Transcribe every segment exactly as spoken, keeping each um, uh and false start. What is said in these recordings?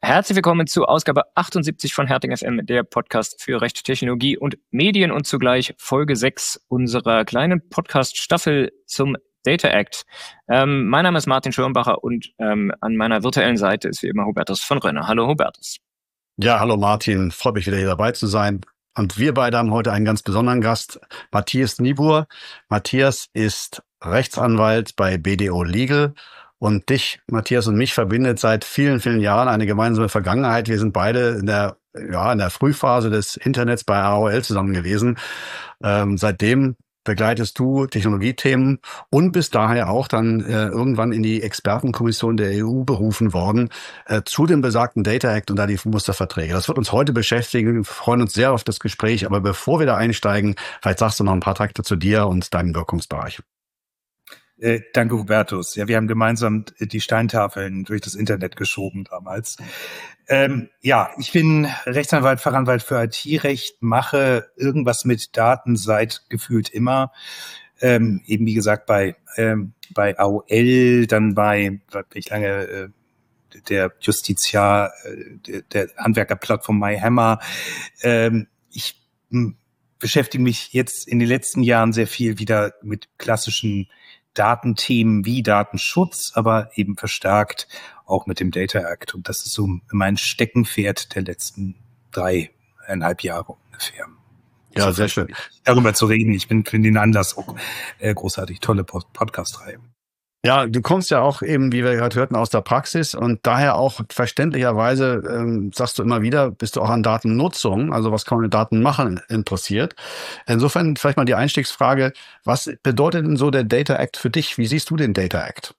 Herzlich willkommen zu Ausgabe achtundsiebzig von Herting F M, der Podcast für Recht, Technologie und Medien und zugleich Folge sechs unserer kleinen Podcast-Staffel zum Data Act. Ähm, mein Name ist Martin Schirmbacher und ähm, an meiner virtuellen Seite ist wie immer Hubertus von Rönne. Hallo Hubertus. Ja, hallo Martin, freut mich wieder hier dabei zu sein. Und wir beide haben heute einen ganz besonderen Gast, Matthias Niebuhr. Matthias ist Rechtsanwalt bei B D O Legal. Und dich, Matthias, und mich verbindet seit vielen, vielen Jahren eine gemeinsame Vergangenheit. Wir sind beide in der, ja, in der Frühphase des Internets bei A O L zusammen gewesen. Ähm, seitdem begleitest du Technologiethemen und bist daher auch dann äh, irgendwann in die Expertenkommission der E U berufen worden äh, zu dem besagten Data Act und da die Musterverträge. Das wird uns heute beschäftigen. Wir freuen uns sehr auf das Gespräch. Aber bevor wir da einsteigen, vielleicht sagst du noch ein paar Takte zu dir und deinem Wirkungsbereich. Äh, danke, Hubertus. Ja, wir haben gemeinsam die Steintafeln durch das Internet geschoben damals. Ähm, ja, ich bin Rechtsanwalt, Fachanwalt für I T-Recht, mache irgendwas mit Daten seit gefühlt immer. Ähm, eben wie gesagt bei ähm, bei A O L, dann bei, bei ich lange äh, der Justiziar, äh, der, der Handwerkerplattform MyHammer. Ähm, ich m, beschäftige mich jetzt in den letzten Jahren sehr viel wieder mit klassischen Datenthemen wie Datenschutz, aber eben verstärkt auch mit dem Data Act. Und das ist so mein Steckenpferd der letzten dreieinhalb Jahre ungefähr. Ja, so sehr schön. Darüber zu reden. Ich bin für den Anlass auch äh, großartig. Tolle Podcast-Reihe. Ja, du kommst ja auch eben, wie wir gerade hörten, aus der Praxis und daher auch verständlicherweise, ähm, sagst du immer wieder, bist du auch an Datennutzung, also was kann man mit Daten machen, interessiert. Insofern vielleicht mal die Einstiegsfrage, was bedeutet denn so der Data Act für dich? Wie siehst du den Data Act?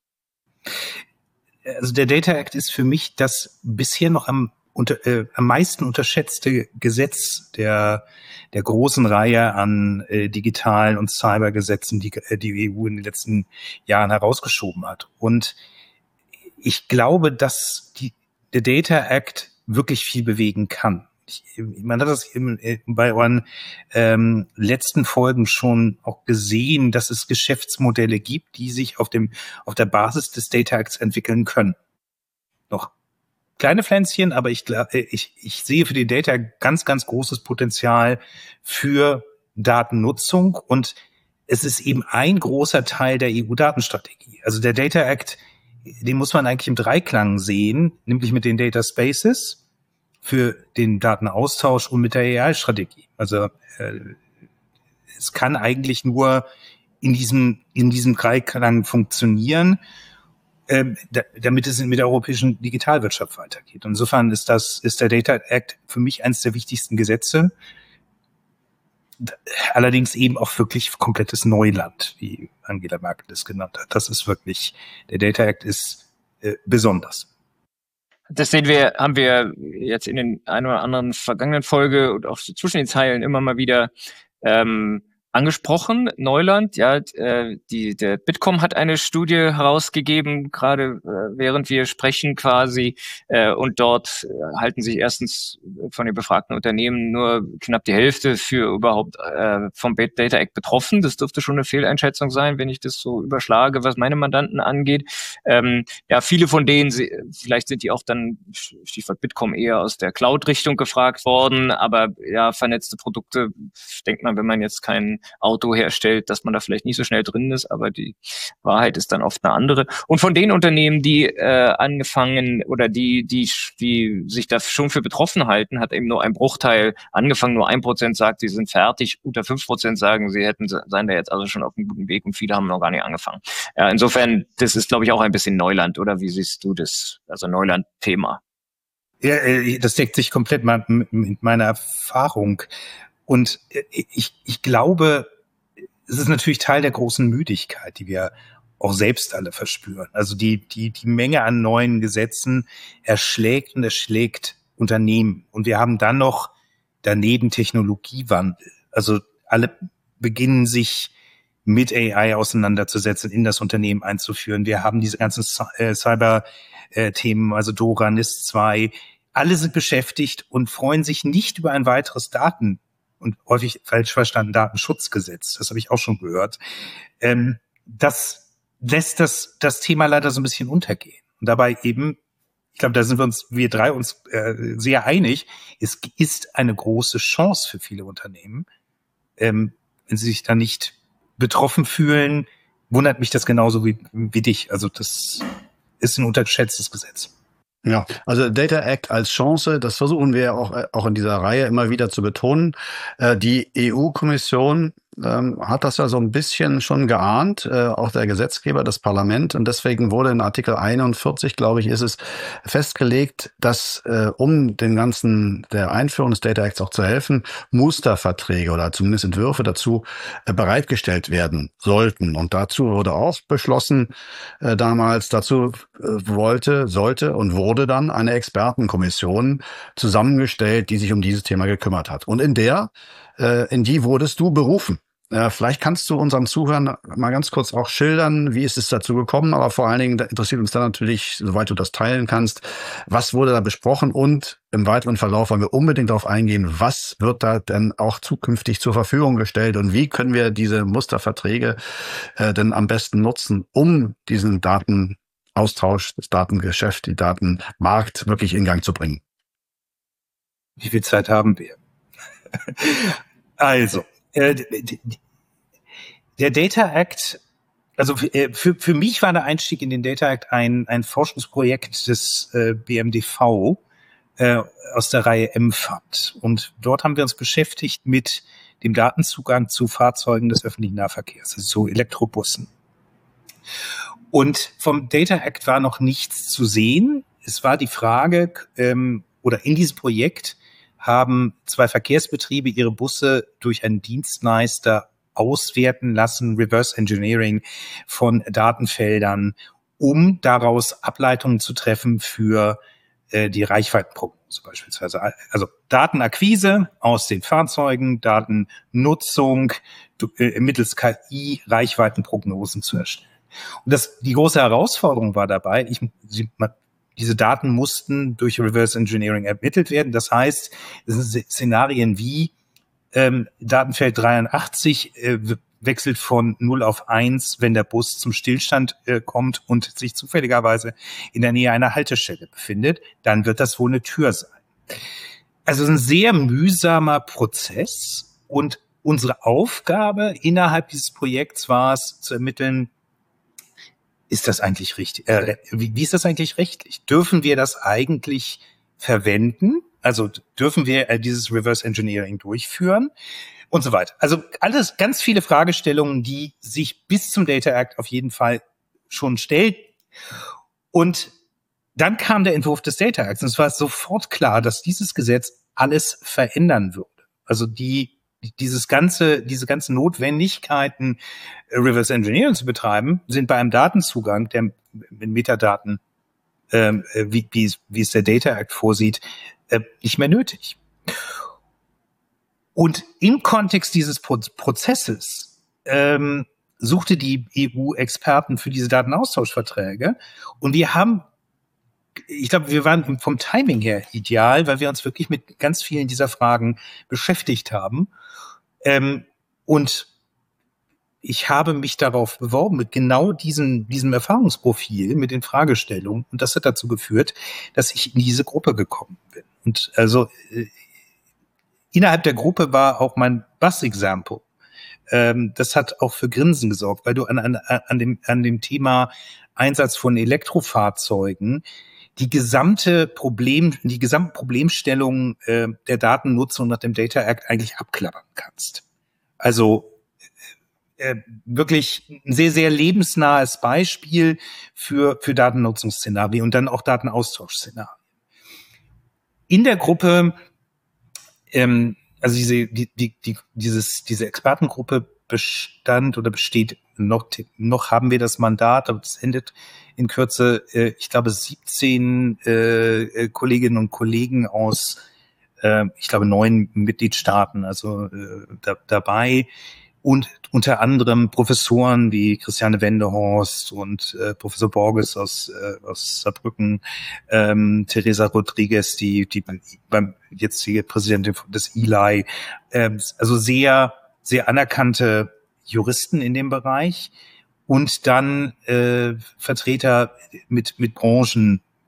Also der Data Act ist für mich das bisher noch am Unter, äh, am meisten unterschätzte Gesetz der der großen Reihe an äh, digitalen und Cybergesetzen, die äh, die E U in den letzten Jahren herausgeschoben hat. Und ich glaube, dass die, der Data Act wirklich viel bewegen kann. Ich, man hat das im, bei euren ähm, letzten Folgen schon auch gesehen, dass es Geschäftsmodelle gibt, die sich auf dem auf der Basis des Data Acts entwickeln können. Noch kleine Pflänzchen, aber ich, ich, ich sehe für die Data ganz, ganz großes Potenzial für Datennutzung und es ist eben ein großer Teil der E U-Datenstrategie. Also der Data Act, den muss man eigentlich im Dreiklang sehen, nämlich mit den Data Spaces für den Datenaustausch und mit der A I-Strategie. Also äh, es kann eigentlich nur in diesem, in diesem Dreiklang funktionieren, Ähm, da, damit es mit der europäischen Digitalwirtschaft weitergeht. Insofern ist das, ist der Data Act für mich eines der wichtigsten Gesetze. Allerdings eben auch wirklich komplettes Neuland, wie Angela Merkel es genannt hat. Das ist wirklich, der Data Act ist äh, besonders. Das sehen wir, haben wir jetzt in den ein oder anderen vergangenen Folge und auch zwischen den Zeilen immer mal wieder ähm, angesprochen, Neuland, ja, äh, die, der Bitkom hat eine Studie herausgegeben, gerade äh, während wir sprechen quasi, äh, und dort äh, halten sich erstens von den befragten Unternehmen nur knapp die Hälfte für überhaupt äh, vom Data Act betroffen. Das dürfte schon eine Fehleinschätzung sein, wenn ich das so überschlage, was meine Mandanten angeht. Ähm, ja, viele von denen, vielleicht sind die auch dann, Stichwort Bitkom, eher aus der Cloud-Richtung gefragt worden, aber ja, vernetzte Produkte, denkt man, wenn man jetzt keinen Auto herstellt, dass man da vielleicht nicht so schnell drin ist, aber die Wahrheit ist dann oft eine andere. Und von den Unternehmen, die äh, angefangen oder die, die, die sich da schon für betroffen halten, hat eben nur ein Bruchteil angefangen. Nur ein Prozent sagt, sie sind fertig. Unter fünf Prozent sagen, sie hätten seien da jetzt also schon auf einem guten Weg und viele haben noch gar nicht angefangen. Ja, insofern, das ist, glaube ich, auch ein bisschen Neuland, oder wie siehst du das? Also Neuland-Thema. Ja, das deckt sich komplett mit meiner Erfahrung. Und ich, ich glaube, es ist natürlich Teil der großen Müdigkeit, die wir auch selbst alle verspüren. Also die, die, die Menge an neuen Gesetzen erschlägt und erschlägt Unternehmen. Und wir haben dann noch daneben Technologiewandel. Also alle beginnen sich mit A I auseinanderzusetzen, in das Unternehmen einzuführen. Wir haben diese ganzen Cyber-Themen, also DORA, NIS zwei. Alle sind beschäftigt und freuen sich nicht über ein weiteres Daten- und häufig falsch verstanden Datenschutzgesetz. Das habe ich auch schon gehört. Ähm, das lässt das, das Thema leider so ein bisschen untergehen. Und dabei eben, ich glaube, da sind wir uns, wir drei uns äh, sehr einig. Es ist eine große Chance für viele Unternehmen. Ähm, wenn sie sich da nicht betroffen fühlen, wundert mich das genauso wie, wie dich. Also das ist ein unterschätztes Gesetz. Ja, also Data Act als Chance, das versuchen wir auch, auch in dieser Reihe immer wieder zu betonen. Äh, die E U-Kommission ähm, hat das ja so ein bisschen schon geahnt, äh, auch der Gesetzgeber, das Parlament. Und deswegen wurde in Artikel einundvierzig, glaube ich, ist es festgelegt, dass äh, um den ganzen, der Einführung des Data Acts auch zu helfen, Musterverträge oder zumindest Entwürfe dazu äh, bereitgestellt werden sollten. Und dazu wurde auch beschlossen, äh, damals dazu äh, wollte, sollte und wurde dann eine Expertenkommission zusammengestellt, die sich um dieses Thema gekümmert hat. Und in der, äh, in die wurdest du berufen. Äh, vielleicht kannst du unseren Zuhörern mal ganz kurz auch schildern, wie ist es dazu gekommen, aber vor allen Dingen interessiert uns dann natürlich, soweit du das teilen kannst, was wurde da besprochen und im weiteren Verlauf wollen wir unbedingt darauf eingehen, was wird da denn auch zukünftig zur Verfügung gestellt und wie können wir diese Musterverträge äh, denn am besten nutzen, um diesen Datenaustausch, das Datengeschäft, die Datenmarkt wirklich in Gang zu bringen. Wie viel Zeit haben wir? Also, äh, der Data Act, also für, für mich war der Einstieg in den Data Act ein, ein Forschungsprojekt des äh, B M D V äh, aus der Reihe M F A T. Und dort haben wir uns beschäftigt mit dem Datenzugang zu Fahrzeugen des öffentlichen Nahverkehrs, also zu Elektrobussen. Und vom Data Act war noch nichts zu sehen. Es war die Frage, ähm, oder in diesem Projekt haben zwei Verkehrsbetriebe ihre Busse durch einen Dienstleister auswerten lassen, Reverse Engineering von Datenfeldern, um daraus Ableitungen zu treffen für äh, die Reichweitenprognose beispielsweise. Also Datenakquise aus den Fahrzeugen, Datennutzung äh, mittels K I Reichweitenprognosen zu erstellen. Und das, die große Herausforderung war dabei, ich, diese Daten mussten durch Reverse Engineering ermittelt werden. Das heißt, es sind Szenarien wie ähm, Datenfeld dreiundachtzig äh, wechselt von null auf eins, wenn der Bus zum Stillstand äh, kommt und sich zufälligerweise in der Nähe einer Haltestelle befindet, dann wird das wohl eine Tür sein. Also es ist ein sehr mühsamer Prozess und unsere Aufgabe innerhalb dieses Projekts war es, zu ermitteln, ist das eigentlich richtig? Äh, wie, wie ist das eigentlich rechtlich? Dürfen wir das eigentlich verwenden? Also dürfen wir äh, dieses Reverse Engineering durchführen? Und so weiter. Also alles ganz viele Fragestellungen, die sich bis zum Data Act auf jeden Fall schon stellten. Und dann kam der Entwurf des Data Acts. Und es war sofort klar, dass dieses Gesetz alles verändern würde. Also die Dieses ganze, diese ganzen Notwendigkeiten, Reverse Engineering zu betreiben, sind bei einem Datenzugang, der mit Metadaten, ähm, wie, wie, wie es der Data Act vorsieht, äh, nicht mehr nötig. Und im Kontext dieses Pro- Prozesses ähm, suchte die E U Experten für diese Datenaustauschverträge und wir haben Ich glaube, wir waren vom Timing her ideal, weil wir uns wirklich mit ganz vielen dieser Fragen beschäftigt haben. Ähm, und ich habe mich darauf beworben mit genau diesem, diesem Erfahrungsprofil, mit den Fragestellungen. Und das hat dazu geführt, dass ich in diese Gruppe gekommen bin. Und also äh, innerhalb der Gruppe war auch mein Bus-Example. Ähm, das hat auch für Grinsen gesorgt, weil du an, an, an, dem, an dem Thema Einsatz von Elektrofahrzeugen die gesamte Problem, die gesamte Problemstellung äh, der Datennutzung nach dem Data Act eigentlich abklappern kannst. Also äh, wirklich ein sehr, sehr lebensnahes Beispiel für, für Datennutzungsszenarien und dann auch Datenaustauschszenarien. In der Gruppe, ähm, also diese, die, die, die, dieses, diese Expertengruppe bestand oder besteht noch, noch haben wir das Mandat, aber das endet in Kürze, äh, ich glaube, siebzehn äh, Kolleginnen und Kollegen aus, äh, ich glaube, neun Mitgliedstaaten, also äh, da, dabei und unter anderem Professoren wie Christiane Wendehorst und äh, Professor Borges aus, äh, aus Saarbrücken, ähm, Teresa Rodriguez, die, die beim jetzige Präsidentin des E L I, äh, also sehr sehr anerkannte Juristen in dem Bereich und dann äh, Vertreter mit mit Branchenkollegen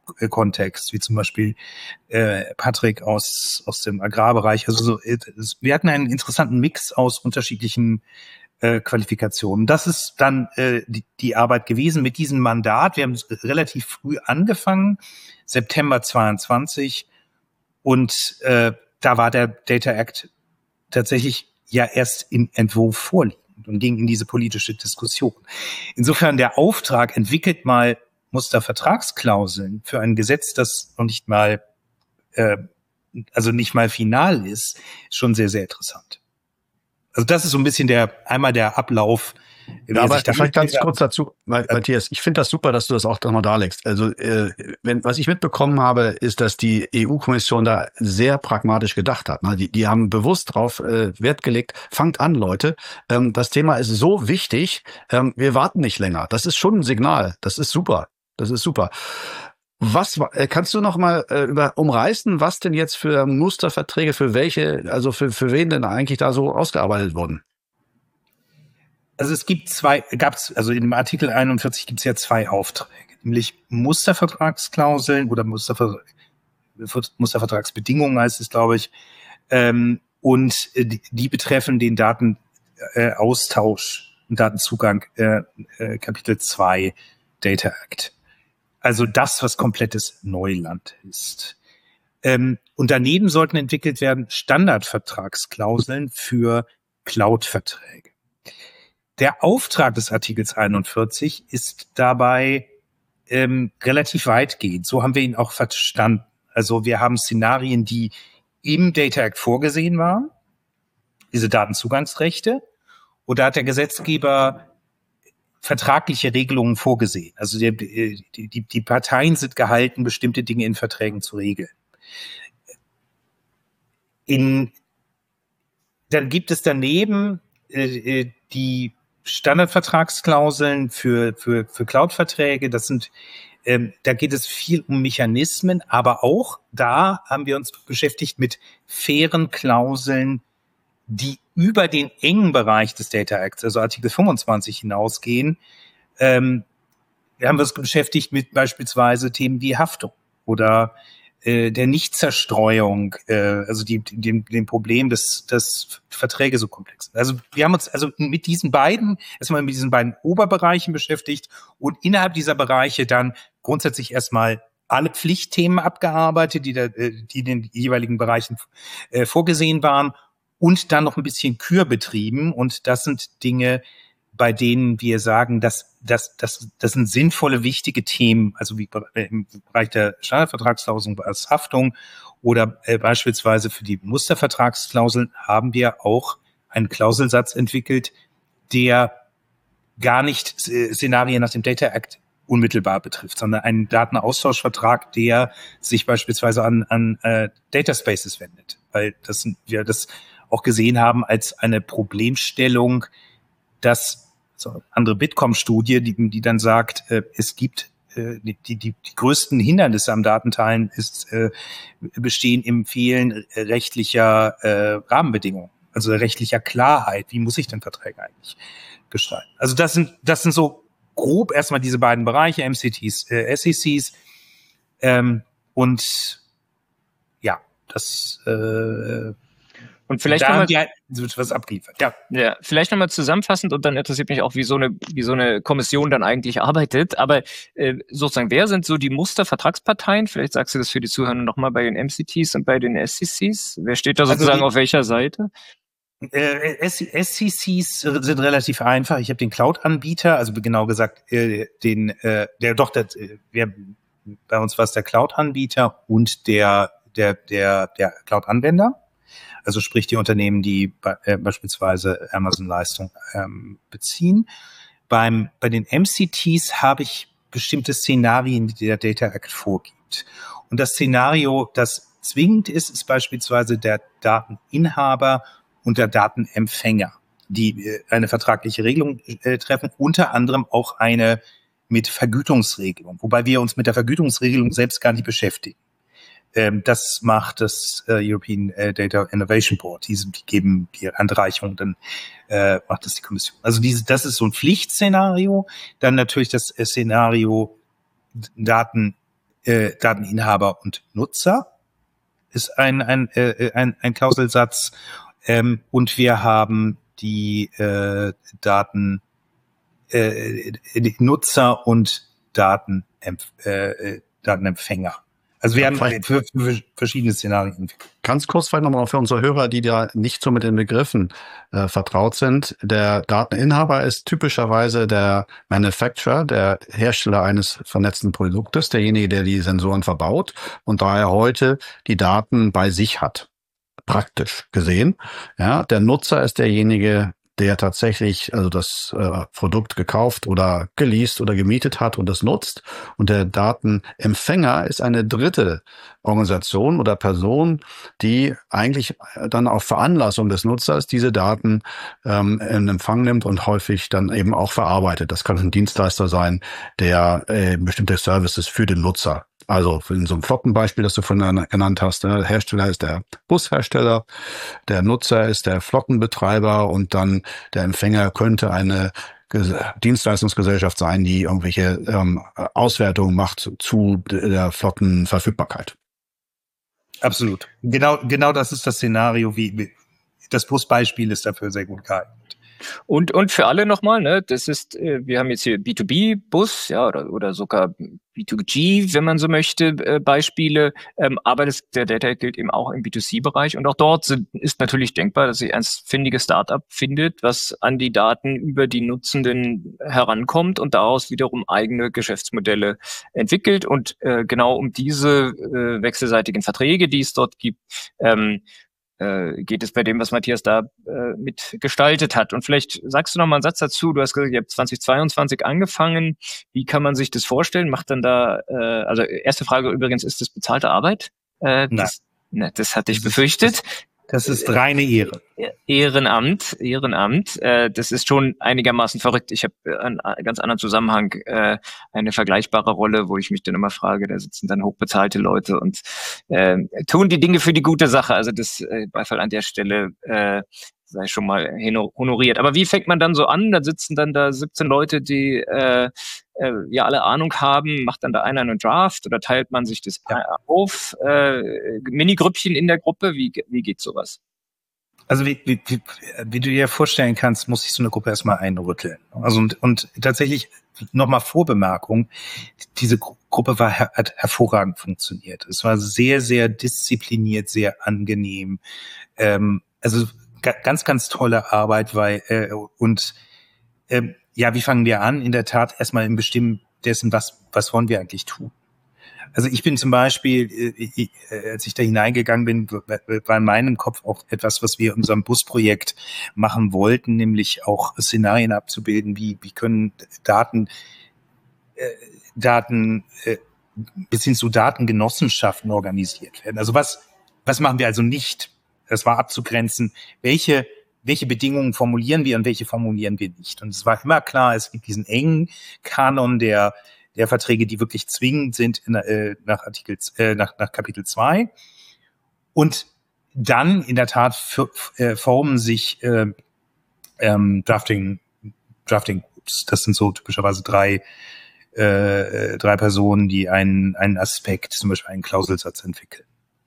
Kontext, wie zum Beispiel äh, Patrick aus aus dem Agrarbereich. Also so, es, wir hatten einen interessanten Mix aus unterschiedlichen äh, Qualifikationen. Das ist dann äh, die, die Arbeit gewesen mit diesem Mandat. Wir haben relativ früh angefangen, September zweiundzwanzig, und äh, da war der Data Act tatsächlich ja erst im Entwurf vorliegend und ging in diese politische Diskussion. Insofern der Auftrag, entwickelt mal Mustervertragsklauseln für ein Gesetz, das noch nicht mal, äh, also nicht mal final ist, ist schon sehr, sehr interessant. Also das ist so ein bisschen der, einmal der Ablauf. Ja, aber vielleicht ganz kurz dazu, Matthias, ich finde das super, dass du das auch nochmal darlegst. Also äh, wenn, was ich mitbekommen habe, ist, dass die E U-Kommission da sehr pragmatisch gedacht hat. Die, die haben bewusst drauf äh, Wert gelegt, fangt an, Leute, ähm, das Thema ist so wichtig, ähm, wir warten nicht länger. Das ist schon ein Signal, das ist super, das ist super. Was äh, kannst du noch mal äh, über umreißen, was denn jetzt für Musterverträge, für welche, also für, für wen denn eigentlich da so ausgearbeitet wurden? Also es gibt zwei, gab's, also in dem Artikel einundvierzig gibt es ja zwei Aufträge, nämlich Mustervertragsklauseln oder Musterver, Mustervertragsbedingungen heißt es, glaube ich, ähm, und die, die betreffen den Datenaustausch äh, und Datenzugang, äh, äh, Kapitel zwei Data Act. Also das, was komplettes Neuland ist. Ähm, und daneben sollten entwickelt werden Standardvertragsklauseln für Cloud-Verträge. Der Auftrag des Artikels einundvierzig ist dabei ähm, relativ weitgehend. So haben wir ihn auch verstanden. Also wir haben Szenarien, die im Data Act vorgesehen waren, diese Datenzugangsrechte, oder hat der Gesetzgeber vertragliche Regelungen vorgesehen. Also die, die, die, die Parteien sind gehalten, bestimmte Dinge in Verträgen zu regeln. In, dann gibt es daneben äh, die Standardvertragsklauseln für, für, für Cloud-Verträge. Das sind, ähm, da geht es viel um Mechanismen, aber auch da haben wir uns beschäftigt mit fairen Klauseln, die über den engen Bereich des Data Acts, also Artikel fünfundzwanzig, hinausgehen. Ähm, wir haben uns beschäftigt mit beispielsweise Themen wie Haftung oder äh, der Nichtzerstreuung, äh, also die, dem, dem Problem, dass, dass Verträge so komplex sind. Also wir haben uns also mit diesen beiden, erstmal mit diesen beiden Oberbereichen beschäftigt und innerhalb dieser Bereiche dann grundsätzlich erstmal alle Pflichtthemen abgearbeitet, die, da, die in den jeweiligen Bereichen äh, vorgesehen waren, und dann noch ein bisschen Kür betrieben. Und das sind Dinge, bei denen wir sagen, dass das, das, das sind sinnvolle, wichtige Themen, also wie im Bereich der Standardvertragsklauseln als Haftung oder äh, beispielsweise für die Mustervertragsklauseln haben wir auch einen Klauselsatz entwickelt, der gar nicht äh, Szenarien nach dem Data Act unmittelbar betrifft, sondern einen Datenaustauschvertrag, der sich beispielsweise an, an äh, Data Spaces wendet, weil das wir das auch gesehen haben als eine Problemstellung, dass so andere Bitkom-Studie, die, die dann sagt, äh, es gibt äh, die, die, die größten Hindernisse am Datenteilen ist, äh, bestehen im Fehlen rechtlicher äh, Rahmenbedingungen, also rechtlicher Klarheit. Wie muss ich denn Verträge eigentlich gestalten? Also das sind das sind so grob erstmal diese beiden Bereiche, M C Ts, äh, S E Cs, ähm, und ja, das äh, Und vielleicht da noch mal, haben die halt was abgeliefert. Ja. Ja, vielleicht nochmal zusammenfassend, und dann interessiert mich auch, wie so eine, wie so eine Kommission dann eigentlich arbeitet. Aber äh, sozusagen, wer sind so die Mustervertragsparteien? Vielleicht sagst du das für die Zuhörer nochmal bei den M C Ts und bei den S C Cs. Wer steht da sozusagen also die, auf welcher Seite? Äh, S C Cs sind relativ einfach. Ich habe den Cloud-Anbieter, also genau gesagt, äh, den, äh, der doch, der, wir, bei uns war es der Cloud-Anbieter und der, der, der, der Cloud-Anwender. Also sprich die Unternehmen, die äh, beispielsweise Amazon-Leistung ähm, beziehen. Beim, bei den M C Ts habe ich bestimmte Szenarien, die der Data Act vorgibt. Und das Szenario, das zwingend ist, ist beispielsweise der Dateninhaber und der Datenempfänger, die äh, eine vertragliche Regelung äh, treffen, unter anderem auch eine mit Vergütungsregelung, wobei wir uns mit der Vergütungsregelung selbst gar nicht beschäftigen. Ähm, das macht das äh, European äh, Data Innovation Board. Die, die geben die Handreichung, dann äh, macht das die Kommission. Also diese, das ist so ein Pflichtszenario. Dann natürlich das äh, Szenario Daten äh, Dateninhaber und Nutzer ist ein, ein, äh, ein, ein Klauselsatz. Ähm, und wir haben die äh, Daten, äh, die Nutzer und Datenempf- äh, Datenempfänger. Also wir Ja, haben für, für verschiedene Szenarien. Ganz kurz vielleicht nochmal für unsere Hörer, die da nicht so mit den Begriffen äh, vertraut sind. Der Dateninhaber ist typischerweise der Manufacturer, der Hersteller eines vernetzten Produktes, derjenige, der die Sensoren verbaut und daher heute die Daten bei sich hat. Praktisch gesehen. Ja, der Nutzer ist derjenige, der tatsächlich also das äh, Produkt gekauft oder geleast oder gemietet hat und das nutzt. Und der Datenempfänger ist eine dritte Organisation oder Person, die eigentlich dann auf Veranlassung des Nutzers diese Daten ähm, in Empfang nimmt und häufig dann eben auch verarbeitet. Das kann ein Dienstleister sein, der äh, bestimmte Services für den Nutzer. Also in so einem Flottenbeispiel, das du vorhin genannt hast, der Hersteller ist der Bushersteller, der Nutzer ist der Flottenbetreiber und dann der Empfänger könnte eine Dienstleistungsgesellschaft sein, die irgendwelche ähm, Auswertungen macht zu der Flottenverfügbarkeit. Absolut. Genau, genau das ist das Szenario, wie, wie das Busbeispiel ist dafür sehr gut geeignet. Und, und für alle nochmal, ne, das ist, äh, wir haben jetzt hier B zwei B-Bus, ja, oder, oder sogar B zwei G, wenn man so möchte, äh, Beispiele, ähm, aber das, der Data gilt eben auch im B zwei C-Bereich und auch dort sind, ist natürlich denkbar, dass sich ein findiges Startup findet, was an die Daten über die Nutzenden herankommt und daraus wiederum eigene Geschäftsmodelle entwickelt und äh, genau um diese äh, wechselseitigen Verträge, die es dort gibt, ähm, geht es bei dem, was Matthias da äh, mitgestaltet hat. Und vielleicht sagst du noch mal einen Satz dazu. Du hast gesagt, ihr habt zweitausendzweiundzwanzig angefangen. Wie kann man sich das vorstellen? Macht dann da, äh, also erste Frage übrigens, ist das bezahlte Arbeit? Äh, Nein. Das, ne, das hatte ich Das ist- befürchtet. Das ist reine Ehre. Ehrenamt, Ehrenamt. Äh, das ist schon einigermaßen verrückt. Ich habe einen, einen ganz anderen Zusammenhang, äh, eine vergleichbare Rolle, wo ich mich dann immer frage, da sitzen dann hochbezahlte Leute und äh, tun die Dinge für die gute Sache. Also das äh, Beifall an der Stelle äh, sei schon mal honoriert. Aber wie fängt man dann so an? Da sitzen dann da siebzehn Leute, die äh, äh, ja alle Ahnung haben. Macht dann da einer einen Draft oder teilt man sich das Ja. auf? Äh, Mini-Grüppchen in der Gruppe? Wie, wie geht sowas? Also wie, wie, wie, wie du dir vorstellen kannst, muss sich so eine Gruppe erstmal einrütteln. Also und, und tatsächlich nochmal Vorbemerkung, diese Gru- Gruppe war, hat hervorragend funktioniert. Es war sehr, sehr diszipliniert, sehr angenehm. Ähm, also ga, ganz, ganz tolle Arbeit, weil äh, und ähm, ja, wie fangen wir an? In der Tat erstmal im Bestimmen dessen, was, was wollen wir eigentlich tun? Also ich bin zum Beispiel, äh, äh, als ich da hineingegangen bin, war in meinem Kopf auch etwas, was wir in unserem Busprojekt machen wollten, nämlich auch Szenarien abzubilden, wie, wie können Daten, äh, Daten äh, bis hin zu Datengenossenschaften organisiert werden. Also was, was machen wir also nicht? Das war abzugrenzen, welche welche Bedingungen formulieren wir und welche formulieren wir nicht. Und es war immer klar, es gibt diesen engen Kanon der der Verträge, die wirklich zwingend sind in, äh, nach Artikel äh, nach, nach Kapitel zwei. Und dann in der Tat für, äh, formen sich äh, ähm, Drafting Drafting Groups. Das sind so typischerweise drei äh, drei Personen, die einen einen Aspekt, zum Beispiel einen Klauselsatz entwickeln.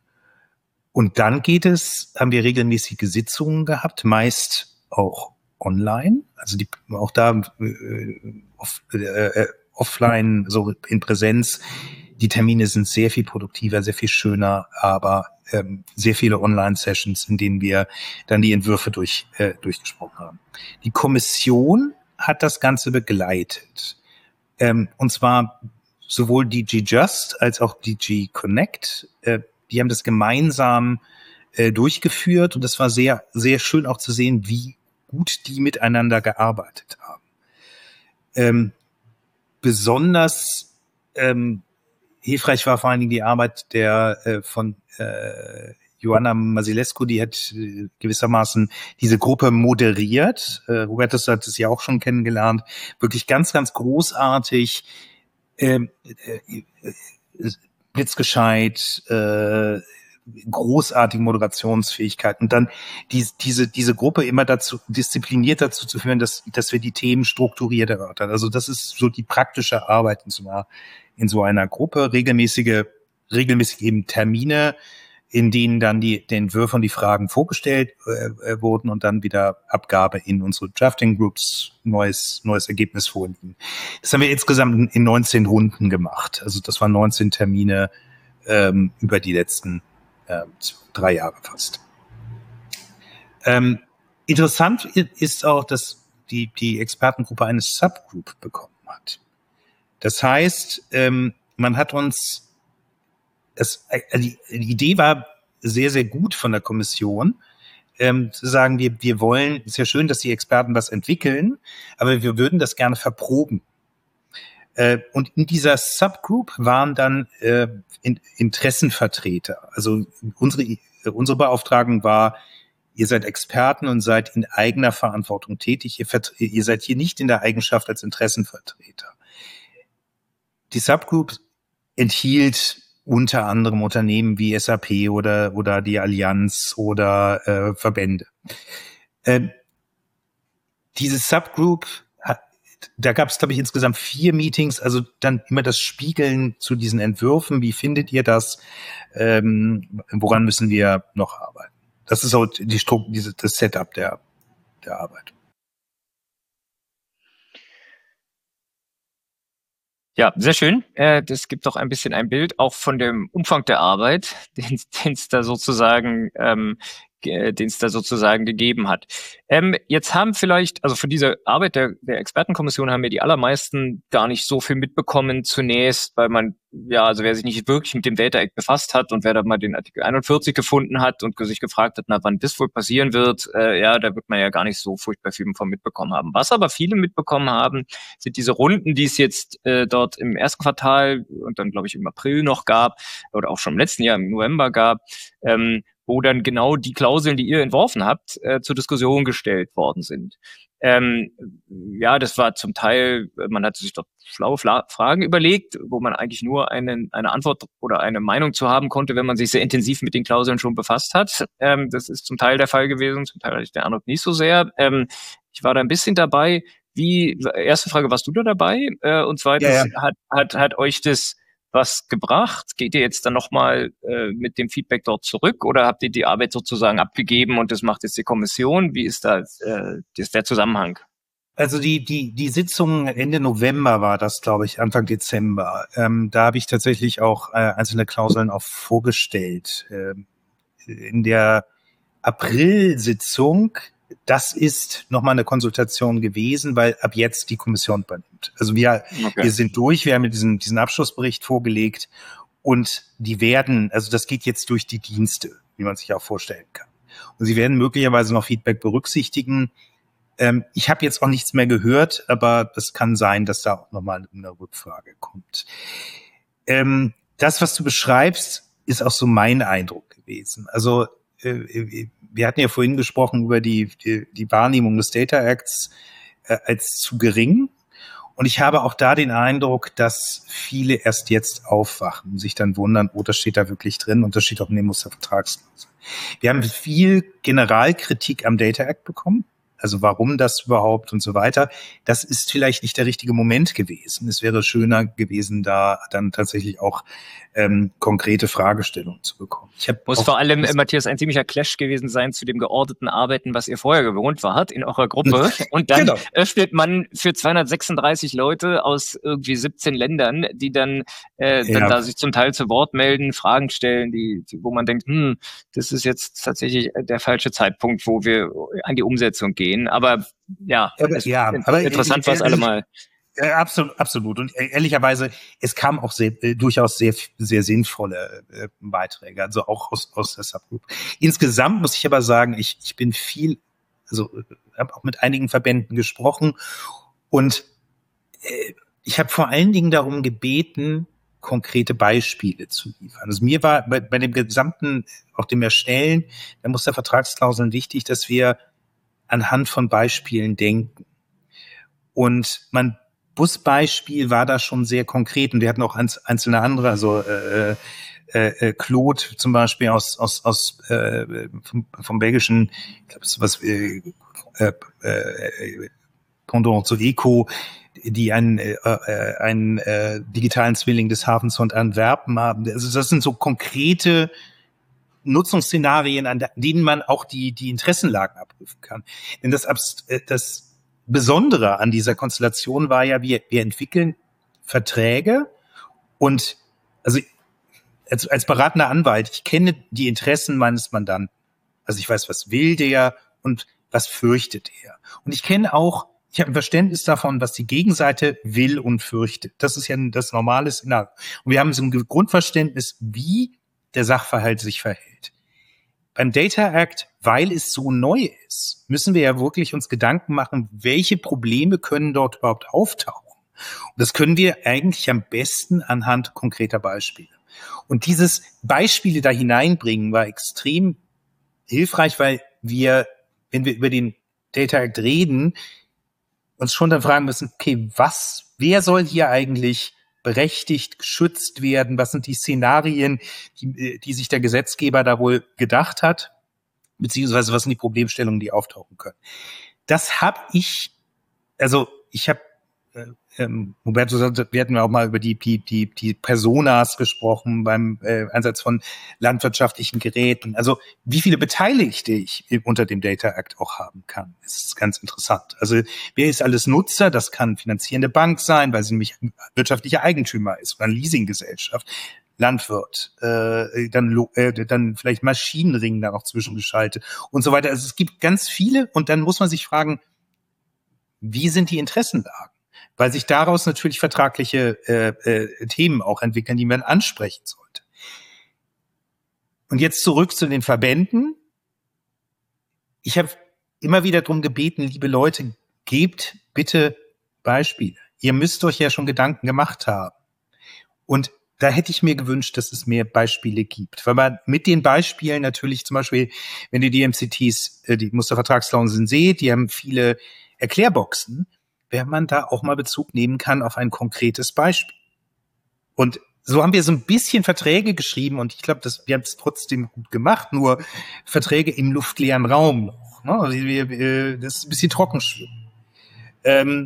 Und dann geht es, haben wir regelmäßige Sitzungen gehabt, meist auch online, also die auch da äh, off, äh, offline, so in Präsenz. Die Termine sind sehr viel produktiver, sehr viel schöner, aber ähm, sehr viele Online-Sessions, in denen wir dann die Entwürfe durch äh, durchgesprochen haben. Die Kommission hat das Ganze begleitet. Ähm, und zwar sowohl D G Just als auch D G Connect. Äh, die haben das gemeinsam äh, durchgeführt und es war sehr, sehr schön auch zu sehen, wie gut die miteinander gearbeitet haben. Ähm, besonders ähm, hilfreich war vor allen Dingen die Arbeit der äh, von äh, Joanna Masilescu, die hat äh, gewissermaßen diese Gruppe moderiert. Äh, Hubertus hat es ja auch schon kennengelernt. Wirklich ganz, ganz großartig, äh, äh, blitzgescheit, äh, großartigen Moderationsfähigkeit und dann die, diese diese Gruppe immer dazu diszipliniert dazu zu führen, dass dass wir die Themen strukturiert erörtern. Also das ist so die praktische Arbeit in so einer in so einer Gruppe, regelmäßige regelmäßig eben Termine, in denen dann die die Entwürfe und die Fragen vorgestellt äh, wurden und dann wieder Abgabe in unsere Drafting Groups, neues neues Ergebnis vorliegen. Das haben wir insgesamt in neunzehn Runden gemacht. Also das waren neunzehn Termine ähm, über die letzten äh, drei Jahre fast. Ähm, interessant ist auch, dass die die Expertengruppe eine Subgroup bekommen hat. Das heißt, ähm, man hat uns das, die, die Idee war sehr, sehr gut von der Kommission, ähm, zu sagen, wir, wir wollen, ist ja schön, dass die Experten was entwickeln, aber wir würden das gerne verproben. Äh, und in dieser Subgroup waren dann äh, in, Interessenvertreter. Also unsere, unsere Beauftragung war, ihr seid Experten und seid in eigener Verantwortung tätig. Ihr, ihr seid hier nicht in der Eigenschaft als Interessenvertreter. Die Subgroup enthielt unter anderem Unternehmen wie S A P oder oder die Allianz oder äh, Verbände. Äh, diese Subgroup, hat, da gab es, glaube ich, insgesamt vier Meetings, also dann immer das Spiegeln zu diesen Entwürfen. Wie findet ihr das? Ähm, woran müssen wir noch arbeiten? Das ist so die Struktur, diese, das Setup der, der Arbeit. Ja, sehr schön. Äh, das gibt doch ein bisschen ein Bild auch von dem Umfang der Arbeit, den es da sozusagen, ähm, den es da sozusagen gegeben hat. Ähm, jetzt haben vielleicht, also von dieser Arbeit der, der Expertenkommission haben wir die allermeisten gar nicht so viel mitbekommen zunächst, weil man, ja, also wer sich nicht wirklich mit dem Data Act befasst hat und wer da mal den Artikel einundvierzig gefunden hat und sich gefragt hat, na, wann das wohl passieren wird, äh, ja, da wird man ja gar nicht so furchtbar viel von mitbekommen haben. Was aber viele mitbekommen haben, sind diese Runden, die es jetzt äh, dort im ersten Quartal und dann, glaube ich, im April noch gab oder auch schon im letzten Jahr im November gab, ähm, wo dann genau die Klauseln, die ihr entworfen habt, äh, zur Diskussion gestellt worden sind. Ähm, ja, das war zum Teil, man hat sich dort schlaue Fla- Fragen überlegt, wo man eigentlich nur eine, eine Antwort oder eine Meinung zu haben konnte, wenn man sich sehr intensiv mit den Klauseln schon befasst hat. Ähm, das ist zum Teil der Fall gewesen, zum Teil hatte ich den Eindruck nicht so sehr. Ähm, ich war da ein bisschen dabei. Wie, erste Frage, warst du da dabei? Äh, und zweitens, Ja, ja. hat, hat, hat euch das was gebracht? Geht ihr jetzt dann nochmal äh, mit dem Feedback dort zurück oder habt ihr die Arbeit sozusagen abgegeben und das macht jetzt die Kommission? Wie ist da äh, ist der Zusammenhang? Also die die die Sitzung Ende November war das, glaube ich, Anfang Dezember. Ähm, da habe ich tatsächlich auch äh, einzelne Klauseln auch vorgestellt. Ähm, in der April-Sitzung, das ist nochmal eine Konsultation gewesen, weil ab jetzt die Kommission übernimmt. Also wir, okay. wir sind durch, wir haben diesen, diesen Abschlussbericht vorgelegt und die werden, also das geht jetzt durch die Dienste, wie man sich auch vorstellen kann. Und sie werden möglicherweise noch Feedback berücksichtigen. Ähm, ich habe jetzt auch nichts mehr gehört, aber es kann sein, dass da auch nochmal eine Rückfrage kommt. Ähm, das, was du beschreibst, ist auch so mein Eindruck gewesen. Also wir hatten ja vorhin gesprochen über die, die, die Wahrnehmung des Data Acts äh, als zu gering. Und ich habe auch da den Eindruck, dass viele erst jetzt aufwachen und sich dann wundern, oh, das steht da wirklich drin und das steht auch in dem Mustervertragsklausel. Wir haben viel Generalkritik am Data Act bekommen. Also warum das überhaupt und so weiter. Das ist vielleicht nicht der richtige Moment gewesen. Es wäre schöner gewesen, da dann tatsächlich auch ähm, konkrete Fragestellungen zu bekommen. Ich hab Muss vor allem, äh, Matthias, ein ziemlicher Clash gewesen sein zu dem geordneten Arbeiten, was ihr vorher gewohnt wart in eurer Gruppe. Und dann genau. öffnet man für zweihundertsechsunddreißig Leute aus irgendwie siebzehn Ländern, die dann, äh, dann ja. da sich zum Teil zu Wort melden, Fragen stellen, die, die, wo man denkt, hm, das ist jetzt tatsächlich der falsche Zeitpunkt, wo wir an die Umsetzung gehen. Aber ja, aber, es, ja aber interessant war es allemal. Ja, absolut, absolut. Und ehrlicherweise, es kamen auch sehr, äh, durchaus sehr, sehr sinnvolle äh, Beiträge, also auch aus, aus der Subgroup. Insgesamt muss ich aber sagen, ich, ich bin viel, also habe auch mit einigen Verbänden gesprochen und äh, ich habe vor allen Dingen darum gebeten, konkrete Beispiele zu liefern. Also mir war bei, bei dem gesamten, auch dem Erstellen der Mustervertragsklauseln wichtig, dass wir anhand von Beispielen denken. Und man Busbeispiel war da schon sehr konkret und wir hatten auch einzelne andere, also äh, äh, äh, Claude zum Beispiel aus aus aus äh, vom, vom belgischen, ich glaube, es ist was äh, äh, äh, Pendant zu Eco, die einen äh, äh, einen äh, digitalen Zwilling des Hafens von Antwerpen haben. Also das sind so konkrete Nutzungsszenarien, an denen man auch die die Interessenlagen abprüfen kann. Denn das das Besondere an dieser Konstellation war ja, wir wir entwickeln Verträge und also als, als beratender Anwalt, ich kenne die Interessen meines Mandanten. Also ich weiß, was will der und was fürchtet er. Und ich kenne auch, ich habe ein Verständnis davon, was die Gegenseite will und fürchtet. Das ist ja das normale Szenario. Und wir haben so ein Grundverständnis, wie der Sachverhalt sich verhält. Beim Data Act, weil es so neu ist, müssen wir ja wirklich uns Gedanken machen, welche Probleme können dort überhaupt auftauchen. Und das können wir eigentlich am besten anhand konkreter Beispiele. Und dieses Beispiele da hineinbringen war extrem hilfreich, weil wir, wenn wir über den Data Act reden, uns schon dann fragen müssen, okay, was, wer soll hier eigentlich berechtigt, geschützt werden? Was sind die Szenarien, die, die sich der Gesetzgeber da wohl gedacht hat? Beziehungsweise was sind die Problemstellungen, die auftauchen können? Das habe ich, also ich habe Ähm, Huberto, wir hatten ja auch mal über die die die die Personas gesprochen beim äh, Einsatz von landwirtschaftlichen Geräten. Also wie viele Beteiligte ich unter dem Data Act auch haben kann, ist ganz interessant. Also wer ist alles Nutzer? Das kann finanzierende Bank sein, weil sie nämlich wirtschaftlicher Eigentümer ist, oder eine Leasinggesellschaft, Landwirt, äh, dann äh, dann vielleicht Maschinenring da noch zwischengeschaltet und so weiter. Also es gibt ganz viele und dann muss man sich fragen, wie sind die Interessenlagen? Weil sich daraus natürlich vertragliche äh, äh, Themen auch entwickeln, die man ansprechen sollte. Und jetzt zurück zu den Verbänden. Ich habe immer wieder darum gebeten, liebe Leute, gebt bitte Beispiele. Ihr müsst euch ja schon Gedanken gemacht haben. Und da hätte ich mir gewünscht, dass es mehr Beispiele gibt. Weil man mit den Beispielen natürlich zum Beispiel, wenn ihr die M C Ts, äh, die Mustervertragsklauseln seht, die haben viele Erklärboxen, wenn man da auch mal Bezug nehmen kann auf ein konkretes Beispiel. Und so haben wir so ein bisschen Verträge geschrieben und ich glaube, dass wir haben es trotzdem gut gemacht, nur Verträge im luftleeren Raum noch. Ne? Also wir, wir, das ist ein bisschen trocken. Ähm,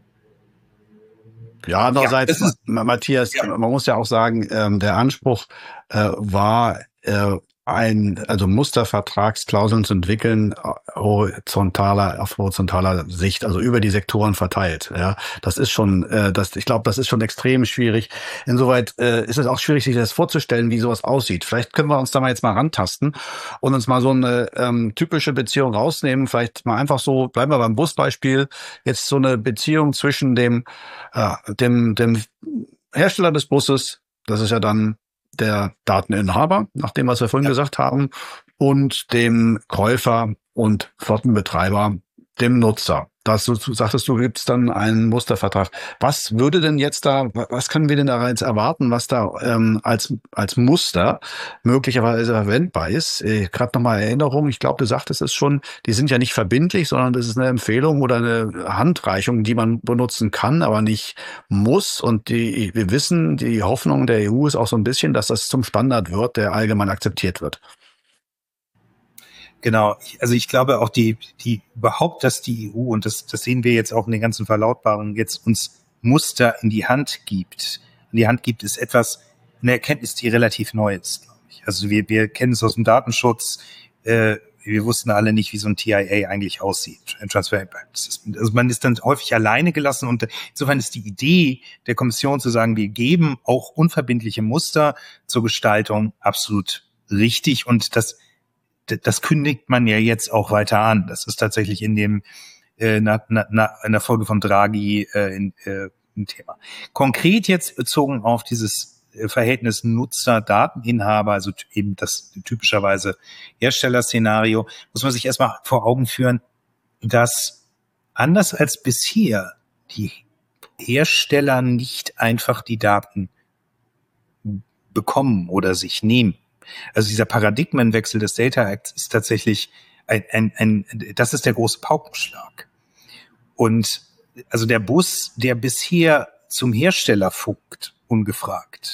ja, andererseits, ja, ist, Matthias, ja. Man muss ja auch sagen, ähm, der Anspruch äh, war, äh, ein, also Mustervertragsklauseln zu entwickeln, horizontaler, auf horizontaler Sicht, also über die Sektoren verteilt. Ja, das ist schon, äh, das, ich glaube, das ist schon extrem schwierig. Insoweit äh, ist es auch schwierig, sich das vorzustellen, wie sowas aussieht. Vielleicht können wir uns da mal jetzt mal rantasten und uns mal so eine ähm, typische Beziehung rausnehmen. Vielleicht mal einfach so, bleiben wir beim Busbeispiel, jetzt so eine Beziehung zwischen dem, äh, dem, dem Hersteller des Busses, das ist ja dann der Dateninhaber, nach dem, was wir vorhin ja. gesagt haben, und dem Käufer und Flottenbetreiber, dem Nutzer. Das, du sagtest, du gibst dann einen Mustervertrag. Was würde denn jetzt da, was können wir denn da jetzt erwarten, was da ähm, als als Muster möglicherweise verwendbar ist? Äh, Gerade nochmal Erinnerung, ich glaube, du sagtest es schon, die sind ja nicht verbindlich, sondern das ist eine Empfehlung oder eine Handreichung, die man benutzen kann, aber nicht muss. Und die, wir wissen, die Hoffnung der E U ist auch so ein bisschen, dass das zum Standard wird, der allgemein akzeptiert wird. Genau, also ich glaube auch die, die überhaupt, dass die E U, und das, das sehen wir jetzt auch in den ganzen Verlautbarungen, jetzt uns Muster in die Hand gibt. In die Hand gibt ist etwas, eine Erkenntnis, die relativ neu ist, glaube ich. Also wir, wir kennen es aus dem Datenschutz, äh, wir wussten alle nicht, wie so ein T I A eigentlich aussieht, Transfer Impact Assessment. Also man ist dann häufig alleine gelassen und insofern ist die Idee der Kommission zu sagen, wir geben auch unverbindliche Muster zur Gestaltung absolut richtig und das Das kündigt man ja jetzt auch weiter an. Das ist tatsächlich in dem äh, na, na, in der Folge von Draghi äh, in, äh, ein Thema. Konkret jetzt bezogen auf dieses Verhältnis Nutzer-Dateninhaber, also eben das typischerweise Herstellerszenario, muss man sich erstmal vor Augen führen, dass anders als bisher die Hersteller nicht einfach die Daten bekommen oder sich nehmen. Also dieser Paradigmenwechsel des Data Acts ist tatsächlich ein, ein, ein, das ist der große Paukenschlag. Und also der Bus, der bisher zum Hersteller funkt, ungefragt,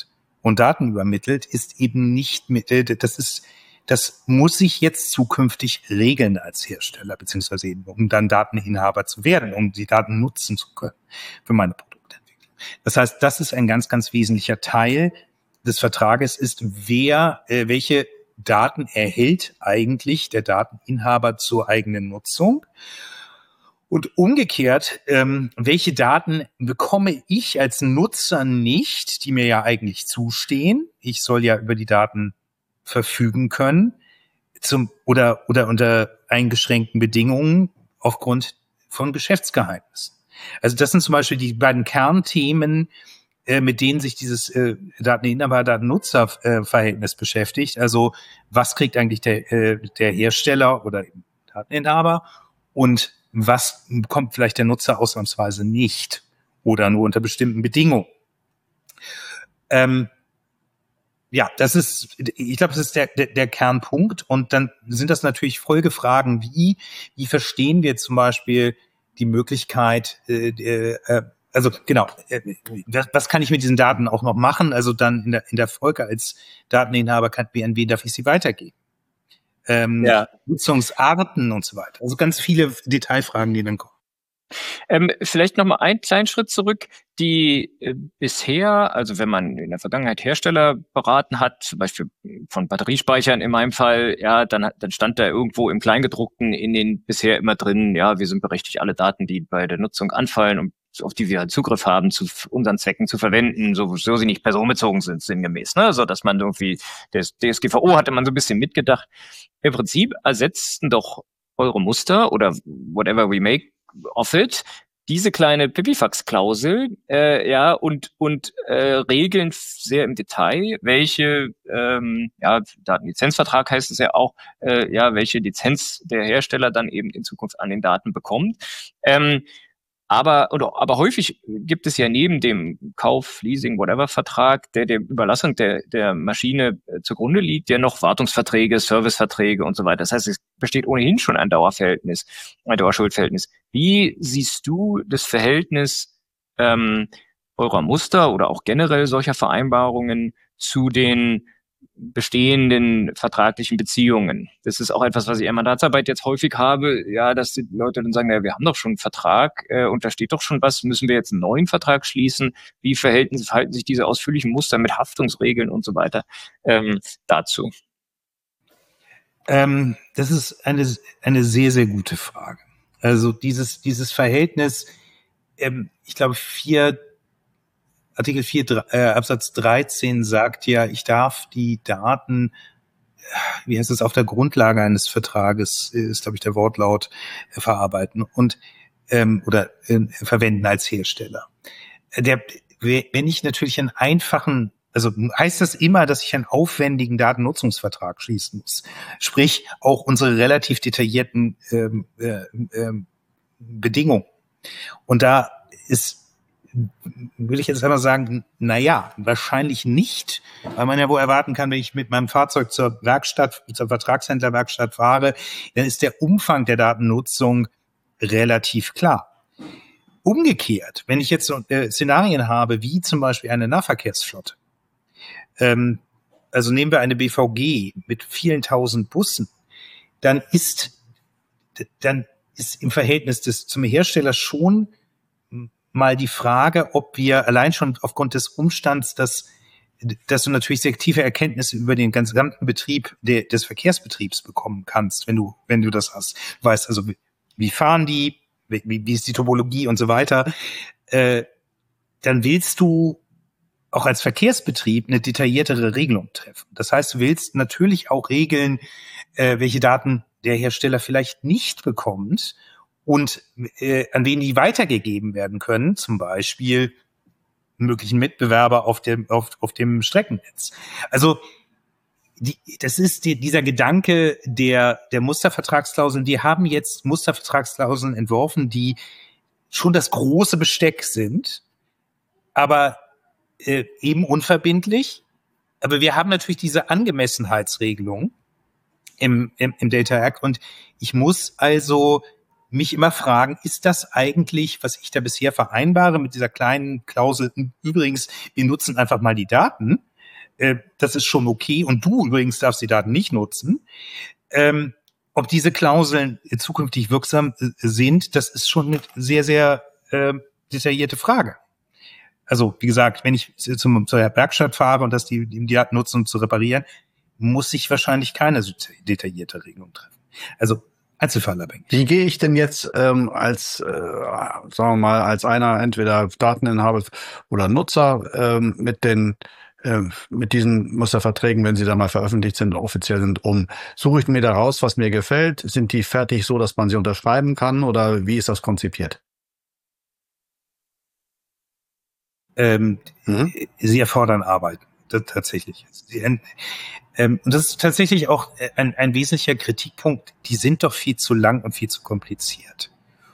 und Daten übermittelt, ist eben nicht mit, äh, das ist, das muss sich jetzt zukünftig regeln als Hersteller, beziehungsweise eben, um dann Dateninhaber zu werden, um die Daten nutzen zu können für meine Produktentwicklung. Das heißt, das ist ein ganz, ganz wesentlicher Teil des Vertrages, ist, wer, äh, welche Daten erhält eigentlich der Dateninhaber zur eigenen Nutzung. Und umgekehrt, ähm, welche Daten bekomme ich als Nutzer nicht, die mir ja eigentlich zustehen? Ich soll ja über die Daten verfügen können, zum, oder, oder unter eingeschränkten Bedingungen aufgrund von Geschäftsgeheimnissen. Also das sind zum Beispiel die beiden Kernthemen, äh, mit denen sich dieses äh, Dateninhaber-Datennutzer-Verhältnis beschäftigt. Also was kriegt eigentlich der, äh, der Hersteller oder Dateninhaber und was bekommt vielleicht der Nutzer ausnahmsweise nicht oder nur unter bestimmten Bedingungen. Ähm, Ja, das ist, ich glaube, das ist der, der, der Kernpunkt. Und dann sind das natürlich Folgefragen, wie, wie verstehen wir zum Beispiel die Möglichkeit, äh, äh, also genau, äh, was, was kann ich mit diesen Daten auch noch machen? Also dann in der, in der Folge als Dateninhaber kann, an wen darf ich sie weitergeben? Ähm, Ja. Nutzungsarten und so weiter. Also ganz viele Detailfragen, die dann kommen. Ähm, vielleicht noch mal einen kleinen Schritt zurück. Die äh, bisher, also wenn man in der Vergangenheit Hersteller beraten hat, zum Beispiel von Batteriespeichern in meinem Fall, ja, dann, dann stand da irgendwo im Kleingedruckten in den bisher immer drin, ja, wir sind berechtigt, alle Daten, die bei der Nutzung anfallen und auf die wir halt Zugriff haben, zu unseren Zwecken zu verwenden, so, so sie nicht personenbezogen sind, sinngemäß, ne, so dass man irgendwie, das D S G V O hatte man so ein bisschen mitgedacht. Im Prinzip ersetzten doch eure Muster oder whatever we make of it, diese kleine Pipifax-Klausel, äh, ja, und, und äh, regeln sehr im Detail, welche, ähm, ja, Datenlizenzvertrag heißt es ja auch, äh, ja, welche Lizenz der Hersteller dann eben in Zukunft an den Daten bekommt. Ähm, Aber, oder, aber häufig gibt es ja neben dem Kauf, Leasing, whatever Vertrag, der der Überlassung der, der Maschine äh, zugrunde liegt, ja noch Wartungsverträge, Serviceverträge und so weiter. Das heißt, es besteht ohnehin schon ein Dauerverhältnis, ein Dauerschuldverhältnis. Wie siehst du das Verhältnis ähm, eurer Muster oder auch generell solcher Vereinbarungen zu den bestehenden vertraglichen Beziehungen? Das ist auch etwas, was ich in Mandatsarbeit jetzt häufig habe, ja, dass die Leute dann sagen, ja, wir haben doch schon einen Vertrag äh, und da steht doch schon was, müssen wir jetzt einen neuen Vertrag schließen? Wie verhalten, verhalten sich diese ausführlichen Muster mit Haftungsregeln und so weiter ähm, dazu? Ähm, das ist eine, eine sehr, sehr gute Frage. Also dieses, dieses Verhältnis, ähm, ich glaube, vier Artikel vier äh, Absatz dreizehn sagt ja, ich darf die Daten, wie heißt es, auf der Grundlage eines Vertrages, ist, glaube ich, der Wortlaut, äh, verarbeiten und ähm, oder äh, verwenden als Hersteller. Der, wenn ich natürlich einen einfachen, also heißt das immer, dass ich einen aufwendigen Datennutzungsvertrag schließen muss. Sprich, auch unsere relativ detaillierten ähm, äh, äh, Bedingungen. Und da ist, will ich jetzt einmal sagen, na ja, wahrscheinlich nicht, weil man ja wohl erwarten kann, wenn ich mit meinem Fahrzeug zur Werkstatt, zur Vertragshändlerwerkstatt fahre, dann ist der Umfang der Datennutzung relativ klar. Umgekehrt, wenn ich jetzt so äh, Szenarien habe, wie zum Beispiel eine Nahverkehrsflotte, ähm, also nehmen wir eine B V G mit vielen tausend Bussen, dann ist, dann ist im Verhältnis des, zum Hersteller schon mal die Frage, ob wir allein schon aufgrund des Umstands, dass, dass du natürlich sehr tiefe Erkenntnisse über den gesamten Betrieb de, des Verkehrsbetriebs bekommen kannst, wenn du, wenn du das hast. Du weißt also, wie, wie fahren die, wie, wie ist die Topologie und so weiter. Äh, dann willst du auch als Verkehrsbetrieb eine detailliertere Regelung treffen. Das heißt, du willst natürlich auch regeln, äh, welche Daten der Hersteller vielleicht nicht bekommt und äh, an wen die weitergegeben werden können, zum Beispiel möglichen Mitbewerber auf dem auf, auf dem Streckennetz. Also die, das ist die, dieser Gedanke der der Mustervertragsklauseln. Die haben jetzt Mustervertragsklauseln entworfen, die schon das große Besteck sind, aber äh, eben unverbindlich. Aber wir haben natürlich diese Angemessenheitsregelung im, im, im Data Act und ich muss also mich immer fragen, ist das eigentlich, was ich da bisher vereinbare mit dieser kleinen Klausel, übrigens, wir nutzen einfach mal die Daten, äh, das ist schon okay und du übrigens darfst die Daten nicht nutzen. Ähm, ob diese Klauseln zukünftig wirksam äh, sind, das ist schon eine sehr, sehr äh, detaillierte Frage. Also, wie gesagt, wenn ich zum, zur Werkstatt fahre und das die, die Daten nutzen, um zu reparieren, muss ich wahrscheinlich keine so detaillierte Regelung treffen. Also, einzelfallabhängig. Wie gehe ich denn jetzt ähm, als, äh, sagen wir mal, als einer entweder Dateninhaber oder Nutzer ähm, mit den äh, mit diesen Musterverträgen, wenn sie dann mal veröffentlicht sind, offiziell sind, um? Suche ich mir da raus, was mir gefällt? Sind die fertig so, dass man sie unterschreiben kann oder wie ist das konzipiert? Ähm, mhm. Sie erfordern Arbeit, das, tatsächlich. Sie, ähm, und das ist tatsächlich auch ein, ein wesentlicher Kritikpunkt. Die sind doch viel zu lang und viel zu kompliziert.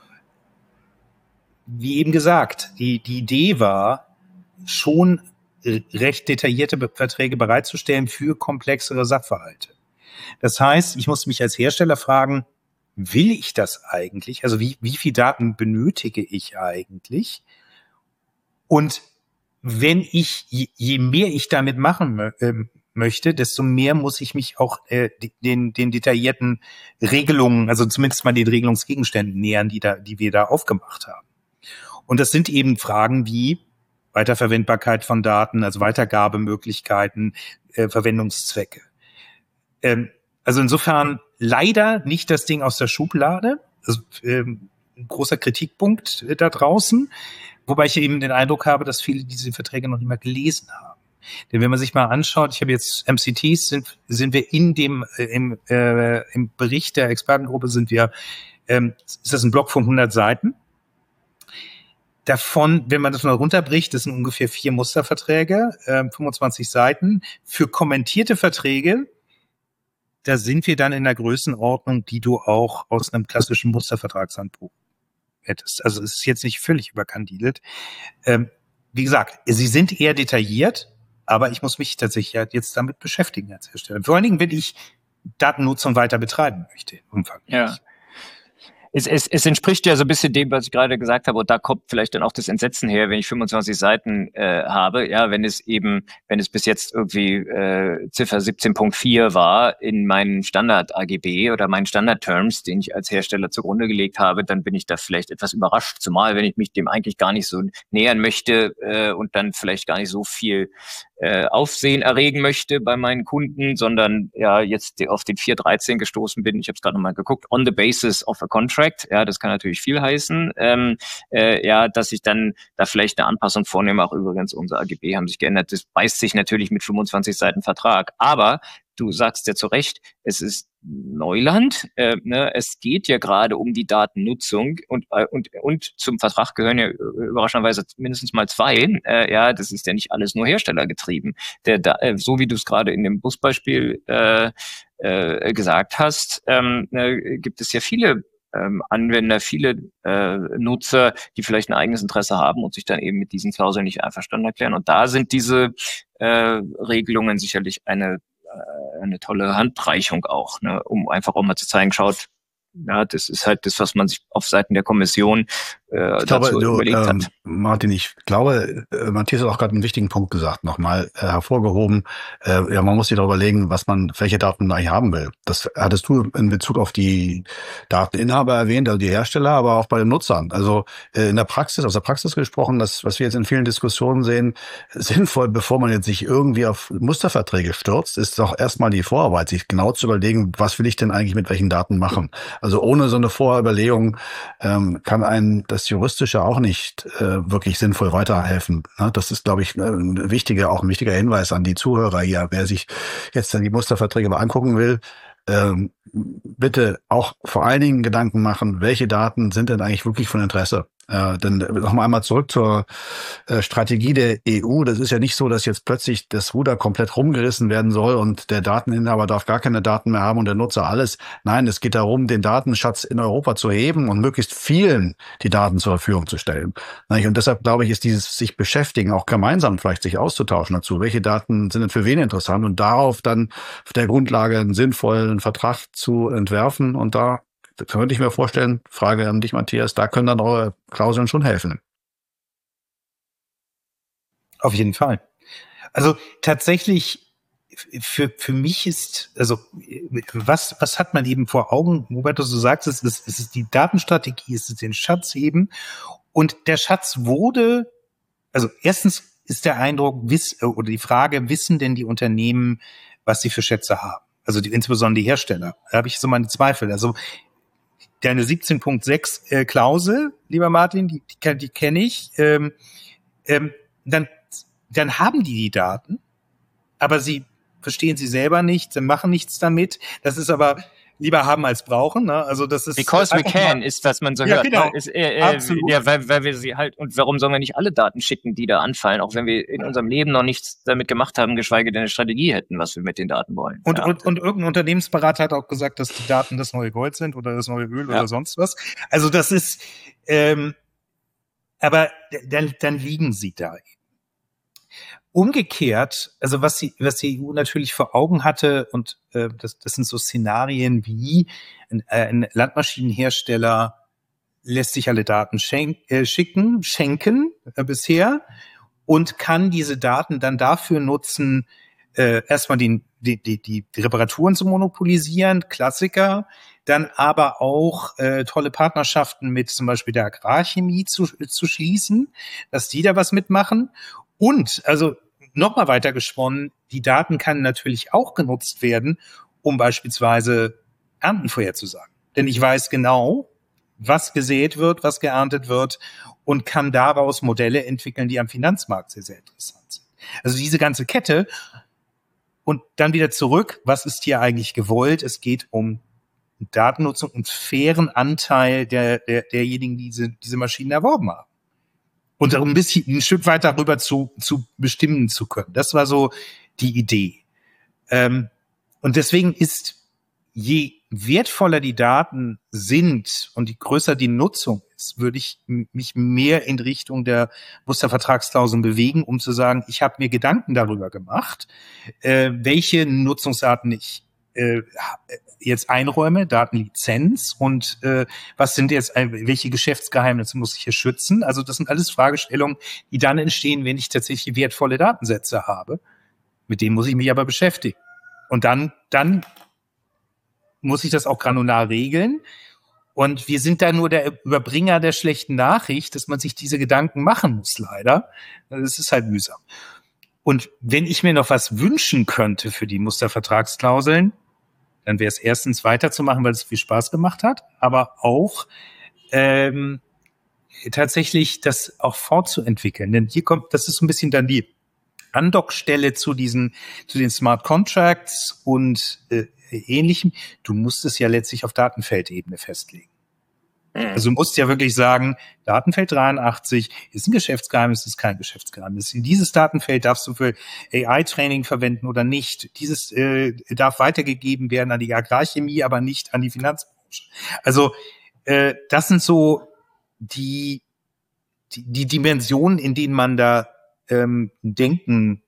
Wie eben gesagt, die, die Idee war, schon recht detaillierte Verträge bereitzustellen für komplexere Sachverhalte. Das heißt, ich muss mich als Hersteller fragen, will ich das eigentlich? Also wie, wie viel Daten benötige ich eigentlich? Und wenn ich, je, je mehr ich damit machen äh, möchte, desto mehr muss ich mich auch äh, den, den detaillierten Regelungen, also zumindest mal den Regelungsgegenständen nähern, die da, die wir da aufgemacht haben. Und das sind eben Fragen wie Weiterverwendbarkeit von Daten, also Weitergabemöglichkeiten, äh, Verwendungszwecke. Ähm, also insofern leider nicht das Ding aus der Schublade. Also, ähm, ein großer Kritikpunkt äh, da draußen. Wobei ich eben den Eindruck habe, dass viele diese Verträge noch nicht mal gelesen haben. Denn wenn man sich mal anschaut, ich habe jetzt M C Ts, sind, sind wir in dem, äh, im, äh, im Bericht der Expertengruppe sind wir, ähm, ist das ein Block von hundert Seiten. Davon, wenn man das mal runterbricht, das sind ungefähr vier Musterverträge, äh, fünfundzwanzig Seiten. Für kommentierte Verträge, da sind wir dann in der Größenordnung, die du auch aus einem klassischen Mustervertragshandbuch hättest. Also es ist jetzt nicht völlig überkandidelt. Ähm, wie gesagt, sie sind eher detailliert, aber ich muss mich tatsächlich jetzt damit beschäftigen als Hersteller. Vor allen Dingen, wenn ich Datennutzung weiter betreiben möchte. Umfangreich. Ja. Es, es, es entspricht ja so ein bisschen dem, was ich gerade gesagt habe, und da kommt vielleicht dann auch das Entsetzen her, wenn ich fünfundzwanzig Seiten äh, habe, ja, wenn es eben, wenn es bis jetzt irgendwie äh, Ziffer siebzehn Punkt vier war in meinen Standard-A G B oder meinen Standard-Terms, den ich als Hersteller zugrunde gelegt habe, dann bin ich da vielleicht etwas überrascht, zumal wenn ich mich dem eigentlich gar nicht so nähern möchte äh, und dann vielleicht gar nicht so viel äh, Aufsehen erregen möchte bei meinen Kunden, sondern ja jetzt auf den vier Punkt dreizehn gestoßen bin. Ich habe es gerade nochmal geguckt, on the basis of a contract. Ja, das kann natürlich viel heißen. Ähm, äh, ja, dass ich dann da vielleicht eine Anpassung vornehme. Auch übrigens, unsere A G B haben sich geändert. Das beißt sich natürlich mit fünfundzwanzig Seiten Vertrag. Aber du sagst ja zu Recht, es ist Neuland. Äh, ne? Es geht ja gerade um die Datennutzung und, äh, und, und zum Vertrag gehören ja überraschenderweise mindestens mal zwei. Äh, ja, das ist ja nicht alles nur herstellergetrieben. Der, da, äh, so wie du es gerade in dem Busbeispiel äh, äh, gesagt hast, ähm, äh, gibt es ja viele Ähm, Anwender, viele äh, Nutzer, die vielleicht ein eigenes Interesse haben und sich dann eben mit diesen Klauseln nicht einverstanden erklären. Und da sind diese äh, Regelungen sicherlich eine äh, eine tolle Handreichung auch, ne, um einfach auch mal zu zeigen, schaut, ja, das ist halt das, was man sich auf Seiten der Kommission äh, ich glaube, dazu du, überlegt ähm, hat. Martin, ich glaube, äh, Matthias hat auch gerade einen wichtigen Punkt gesagt, nochmal äh, hervorgehoben. Äh, ja, man muss sich darüber überlegen, was man, welche Daten man eigentlich haben will. Das hattest du in Bezug auf die Dateninhaber erwähnt, also die Hersteller, aber auch bei den Nutzern. Also äh, in der Praxis, aus der Praxis gesprochen, das, was wir jetzt in vielen Diskussionen sehen, sinnvoll, bevor man jetzt sich irgendwie auf Musterverträge stürzt, ist doch erstmal die Vorarbeit, sich genau zu überlegen, was will ich denn eigentlich mit welchen Daten machen. Also ohne so eine Vorüberlegung ähm, kann ein das Juristische auch nicht äh, wirklich sinnvoll weiterhelfen. Ne? Das ist, glaube ich, ein wichtiger, auch ein wichtiger Hinweis an die Zuhörer hier. Wer sich jetzt dann die Musterverträge mal angucken will, ähm, bitte auch vor allen Dingen Gedanken machen, welche Daten sind denn eigentlich wirklich von Interesse. Äh, denn noch mal einmal zurück zur äh, Strategie der E U. Das ist ja nicht so, dass jetzt plötzlich das Ruder komplett rumgerissen werden soll und der Dateninhaber darf gar keine Daten mehr haben und der Nutzer alles. Nein, es geht darum, den Datenschatz in Europa zu heben und möglichst vielen die Daten zur Verfügung zu stellen. Und deshalb, glaube ich, ist dieses sich beschäftigen, auch gemeinsam vielleicht sich auszutauschen dazu. Welche Daten sind denn für wen interessant und darauf dann auf der Grundlage einen sinnvollen Vertrag zu entwerfen. Und da könnte ich mir vorstellen, Frage an dich, Matthias, da können dann eure Klauseln schon helfen. Auf jeden Fall. Also tatsächlich für für mich ist, also was was hat man eben vor Augen, Roberto, du sagst, es ist, es ist die Datenstrategie, es ist den Schatz heben, und der Schatz wurde, also erstens ist der Eindruck, wiss, oder die Frage, wissen denn die Unternehmen, was sie für Schätze haben? Also die, insbesondere die Hersteller. Da habe ich so meine Zweifel. Also deine siebzehn Punkt sechs äh, Klausel, lieber Martin, die, die, die kenne ich. Ähm, ähm, dann, dann haben die die Daten, aber sie verstehen sie selber nicht, sie machen nichts damit. Das ist aber lieber haben als brauchen. Ne? Also das ist Because we can, ist, was man so ja, hört. Genau. Ne? Ist, äh, äh, ja, weil, weil wir sie halt, und warum sollen wir nicht alle Daten schicken, die da anfallen, auch wenn wir in unserem Leben noch nichts damit gemacht haben, geschweige denn eine Strategie hätten, was wir mit den Daten wollen. Und, ja. und, und irgendein Unternehmensberater hat auch gesagt, dass die Daten das neue Gold sind oder das neue Öl ja. oder sonst was. Also das ist, ähm, aber dann, dann liegen sie da. Umgekehrt, also was die, was die E U natürlich vor Augen hatte, und äh, das, das sind so Szenarien wie ein, äh, ein Landmaschinenhersteller lässt sich alle Daten schenk, äh, schicken, schenken äh, bisher und kann diese Daten dann dafür nutzen, äh, erstmal die, die, die, die Reparaturen zu monopolisieren, Klassiker, dann aber auch äh, tolle Partnerschaften mit zum Beispiel der Agrarchemie zu, zu schließen, dass die da was mitmachen. Und, also nochmal weiter gesponnen, die Daten kann natürlich auch genutzt werden, um beispielsweise Ernten vorherzusagen. Denn ich weiß genau, was gesät wird, was geerntet wird, und kann daraus Modelle entwickeln, die am Finanzmarkt sehr, sehr interessant sind. Also diese ganze Kette. Und dann wieder zurück, was ist hier eigentlich gewollt? Es geht um Datennutzung und fairen Anteil der, der, derjenigen, die diese, diese Maschinen erworben haben. Und um ein bisschen, ein Stück weit darüber zu, zu bestimmen zu können. Das war so die Idee. Ähm, und deswegen ist, je wertvoller die Daten sind und je größer die Nutzung ist, würde ich mich mehr in Richtung der Mustervertragsklauseln bewegen, um zu sagen, ich habe mir Gedanken darüber gemacht, äh, welche Nutzungsarten ich äh, jetzt einräume, Datenlizenz, und äh, was sind jetzt, äh, welche Geschäftsgeheimnisse muss ich hier schützen? Also das sind alles Fragestellungen, die dann entstehen, wenn ich tatsächlich wertvolle Datensätze habe. Mit denen muss ich mich aber beschäftigen. Und dann, dann muss ich das auch granular regeln. Und wir sind da nur der Überbringer der schlechten Nachricht, dass man sich diese Gedanken machen muss, leider. Das ist halt mühsam. Und wenn ich mir noch was wünschen könnte für die Mustervertragsklauseln, dann wäre es erstens weiterzumachen, weil es viel Spaß gemacht hat, aber auch ähm, tatsächlich das auch fortzuentwickeln. Denn hier kommt, das ist ein bisschen dann die Andockstelle zu diesen, zu den Smart Contracts und äh, Ähnlichem. Du musst es ja letztlich auf Datenfeldebene festlegen. Also du musst ja wirklich sagen, Datenfeld dreiundachtzig ist ein Geschäftsgeheimnis, ist kein Geschäftsgeheimnis. In dieses Datenfeld darfst du für A I-Training verwenden oder nicht. Dieses äh, darf weitergegeben werden an die Agrarchemie, aber nicht an die Finanzbranche. Also äh, das sind so die, die, die Dimensionen, in denen man da ähm, denken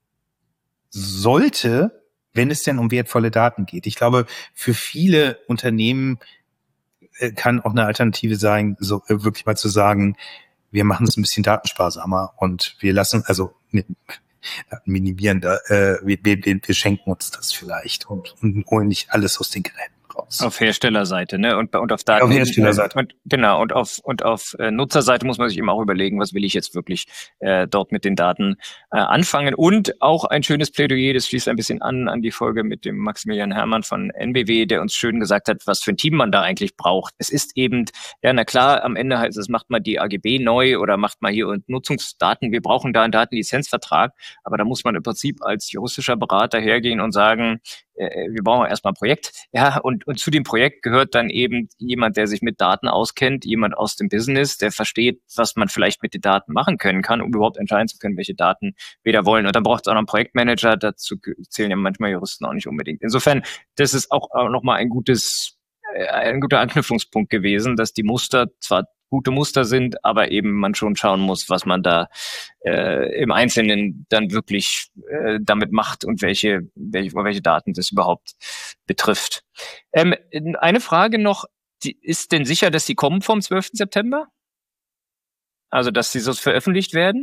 sollte, wenn es denn um wertvolle Daten geht. Ich glaube, für viele Unternehmen kann auch eine Alternative sein, so äh, wirklich mal zu sagen, wir machen es ein bisschen datensparsamer und wir lassen, also ne, minimieren, da, äh, wir, wir, wir schenken uns das vielleicht und, und holen nicht alles aus den Geräten raus. Auf Herstellerseite, ne? Und, und auf Daten. Auf Herstellerseite. Und, genau, und auf, und auf äh, Nutzerseite muss man sich eben auch überlegen, was will ich jetzt wirklich äh, dort mit den Daten äh, anfangen. Und auch ein schönes Plädoyer, das schließt ein bisschen an, an die Folge mit dem Maximilian Hermann von N B W, der uns schön gesagt hat, was für ein Team man da eigentlich braucht. Es ist eben, ja, na klar, am Ende heißt es, macht mal die A G B neu oder macht mal hier und Nutzungsdaten. Wir brauchen da einen Datenlizenzvertrag. Aber da muss man im Prinzip als juristischer Berater hergehen und sagen, wir brauchen erstmal ein Projekt, ja, und, und zu dem Projekt gehört dann eben jemand, der sich mit Daten auskennt, jemand aus dem Business, der versteht, was man vielleicht mit den Daten machen können kann, um überhaupt entscheiden zu können, welche Daten wir da wollen. Und dann braucht es auch noch einen Projektmanager, dazu zählen ja manchmal Juristen auch nicht unbedingt. Insofern, das ist auch, auch nochmal ein gutes, äh, ein guter Anknüpfungspunkt gewesen, dass die Muster zwar gute Muster sind, aber eben man schon schauen muss, was man da äh, im Einzelnen dann wirklich äh, damit macht und welche, welche, welche Daten das überhaupt betrifft. Ähm, eine Frage noch, die, ist denn sicher, dass die kommen vom zwölften September? Also, dass sie so veröffentlicht werden?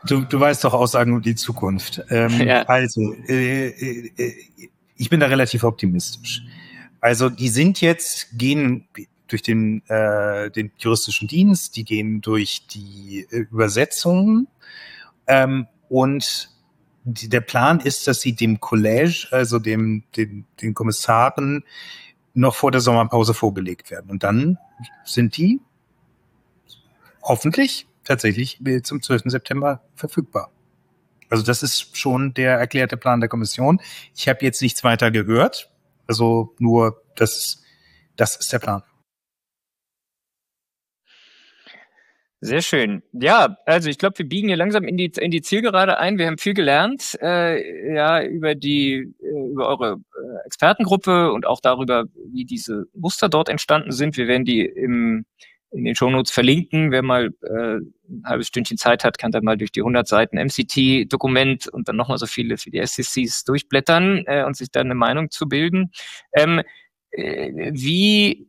Du, du weißt doch Aussagen um die Zukunft. Ähm, ja. Also, äh, äh, ich bin da relativ optimistisch. Also, die sind jetzt, gehen durch den, äh, den juristischen Dienst, die gehen durch die äh, Übersetzungen, ähm, und die, der Plan ist, dass sie dem Collège, also dem, dem, den Kommissaren, noch vor der Sommerpause vorgelegt werden. Und dann sind die hoffentlich tatsächlich zum zwölften September verfügbar. Also das ist schon der erklärte Plan der Kommission. Ich habe jetzt nichts weiter gehört. Also nur, das, das ist der Plan. Sehr schön. Ja, also ich glaube, wir biegen hier langsam in die in die Zielgerade ein. Wir haben viel gelernt, äh, ja, über die äh, über eure äh, Expertengruppe und auch darüber, wie diese Muster dort entstanden sind. Wir werden die im in den Shownotes verlinken. Wer mal äh, ein halbes Stündchen Zeit hat, kann dann mal durch die hundert Seiten M C T-Dokument und dann nochmal so viele für die S C Cs durchblättern äh, und sich dann eine Meinung zu bilden. Ähm, äh, wie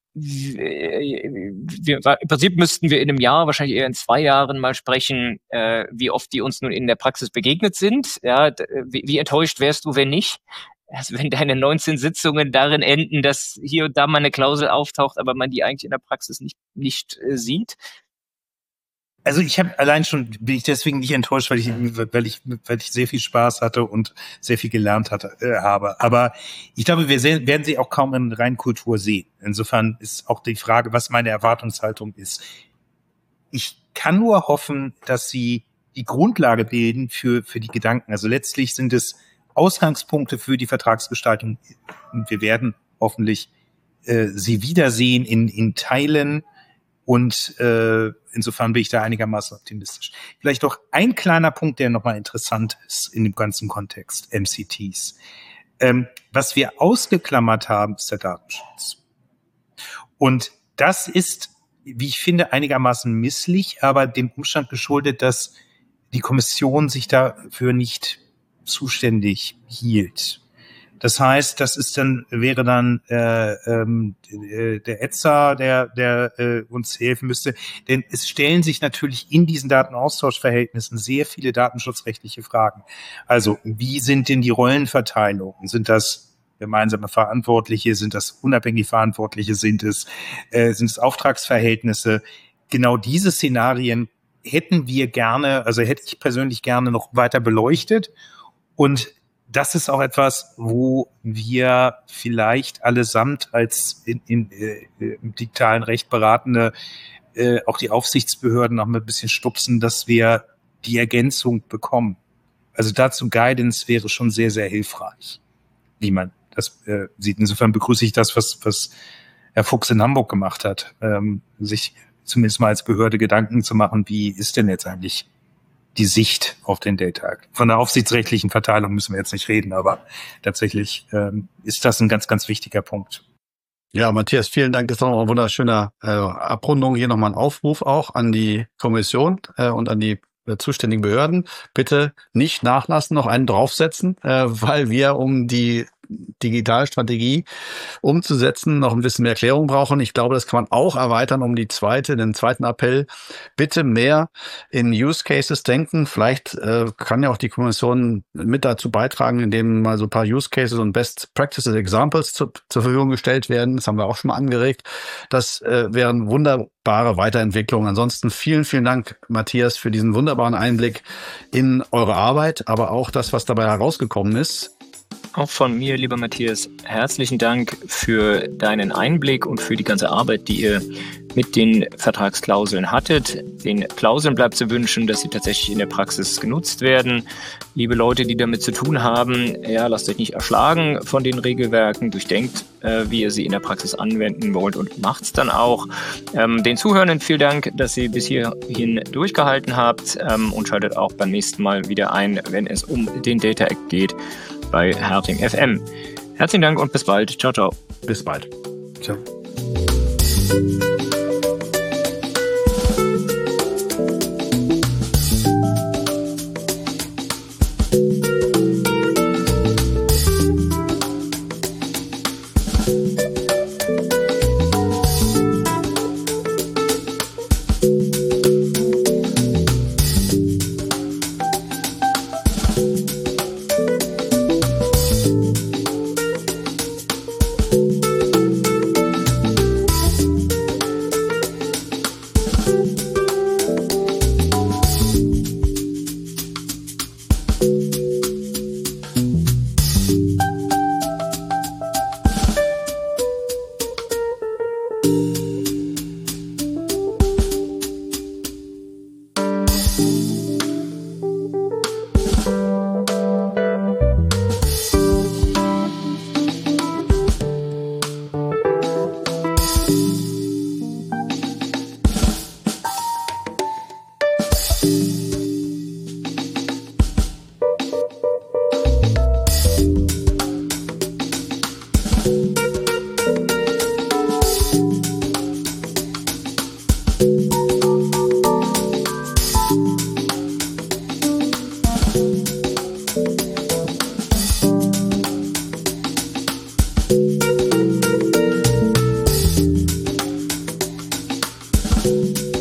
Wir, im Prinzip müssten wir in einem Jahr, wahrscheinlich eher in zwei Jahren mal sprechen, äh, wie oft die uns nun in der Praxis begegnet sind. Ja, wie, wie enttäuscht wärst du, wenn nicht? Also wenn deine neunzehn Sitzungen darin enden, dass hier und da mal eine Klausel auftaucht, aber man die eigentlich in der Praxis nicht, nicht äh, sieht. Also ich habe allein schon, bin ich deswegen nicht enttäuscht, weil ich, weil ich, weil ich sehr viel Spaß hatte und sehr viel gelernt hatte, äh, habe. Aber ich glaube, wir sehen, werden sie auch kaum in Reinkultur sehen. Insofern ist auch die Frage, was meine Erwartungshaltung ist. Ich kann nur hoffen, dass sie die Grundlage bilden für, für die Gedanken. Also letztlich sind es Ausgangspunkte für die Vertragsgestaltung. Und wir werden hoffentlich äh, sie wiedersehen in, in Teilen. Und äh, insofern bin ich da einigermaßen optimistisch. Vielleicht noch ein kleiner Punkt, der nochmal interessant ist in dem ganzen Kontext M C Ts. Ähm, was wir ausgeklammert haben, ist der Datenschutz. Und das ist, wie ich finde, einigermaßen misslich, aber dem Umstand geschuldet, dass die Kommission sich dafür nicht zuständig hielt. Das heißt, das ist dann wäre dann äh, ähm, der E Z A, der der äh, uns helfen müsste, denn es stellen sich natürlich in diesen Datenaustauschverhältnissen sehr viele datenschutzrechtliche Fragen. Also wie sind denn die Rollenverteilungen? Sind das gemeinsame Verantwortliche? Sind das unabhängige Verantwortliche? Sind es äh, sind es Auftragsverhältnisse? Genau diese Szenarien hätten wir gerne, also hätte ich persönlich gerne noch weiter beleuchtet. Und das ist auch etwas, wo wir vielleicht allesamt als in, in, äh, im digitalen Recht Beratende äh, auch die Aufsichtsbehörden noch mal ein bisschen stupsen, dass wir die Ergänzung bekommen. Also dazu Guidance wäre schon sehr, sehr hilfreich, wie man das äh, sieht. Insofern begrüße ich das, was, was Herr Fuchs in Hamburg gemacht hat, ähm, sich zumindest mal als Behörde Gedanken zu machen, wie ist denn jetzt eigentlich die Sicht auf den Data Act. Von der aufsichtsrechtlichen Verteilung müssen wir jetzt nicht reden, aber tatsächlich ähm, ist das ein ganz, ganz wichtiger Punkt. Ja, Matthias, vielen Dank. Das ist noch eine wunderschöne äh, Abrundung. Hier nochmal ein Aufruf auch an die Kommission äh, und an die äh, zuständigen Behörden. Bitte nicht nachlassen, noch einen draufsetzen, äh, weil wir um die Digitalstrategie umzusetzen, noch ein bisschen mehr Erklärung brauchen. Ich glaube, das kann man auch erweitern um die zweite, den zweiten Appell. Bitte mehr in Use Cases denken. Vielleicht äh, kann ja auch die Kommission mit dazu beitragen, indem mal so ein paar Use Cases und Best Practices Examples zu, zur Verfügung gestellt werden. Das haben wir auch schon mal angeregt. Das äh, wären wunderbare Weiterentwicklungen. Ansonsten vielen, vielen Dank, Matthias, für diesen wunderbaren Einblick in eure Arbeit, aber auch das, was dabei herausgekommen ist. Auch von mir, lieber Matthias, herzlichen Dank für deinen Einblick und für die ganze Arbeit, die ihr mit den Vertragsklauseln hattet. Den Klauseln bleibt zu wünschen, dass sie tatsächlich in der Praxis genutzt werden. Liebe Leute, die damit zu tun haben, ja, lasst euch nicht erschlagen von den Regelwerken. Durchdenkt, äh, wie ihr sie in der Praxis anwenden wollt und macht's dann auch. Ähm, den Zuhörenden vielen Dank, dass ihr bis hierhin durchgehalten habt ähm, und schaltet auch beim nächsten Mal wieder ein, wenn es um den Data Act geht bei Herting F M. Herzlichen Dank und bis bald. Ciao, ciao. Bis bald. Ciao. Tschüss.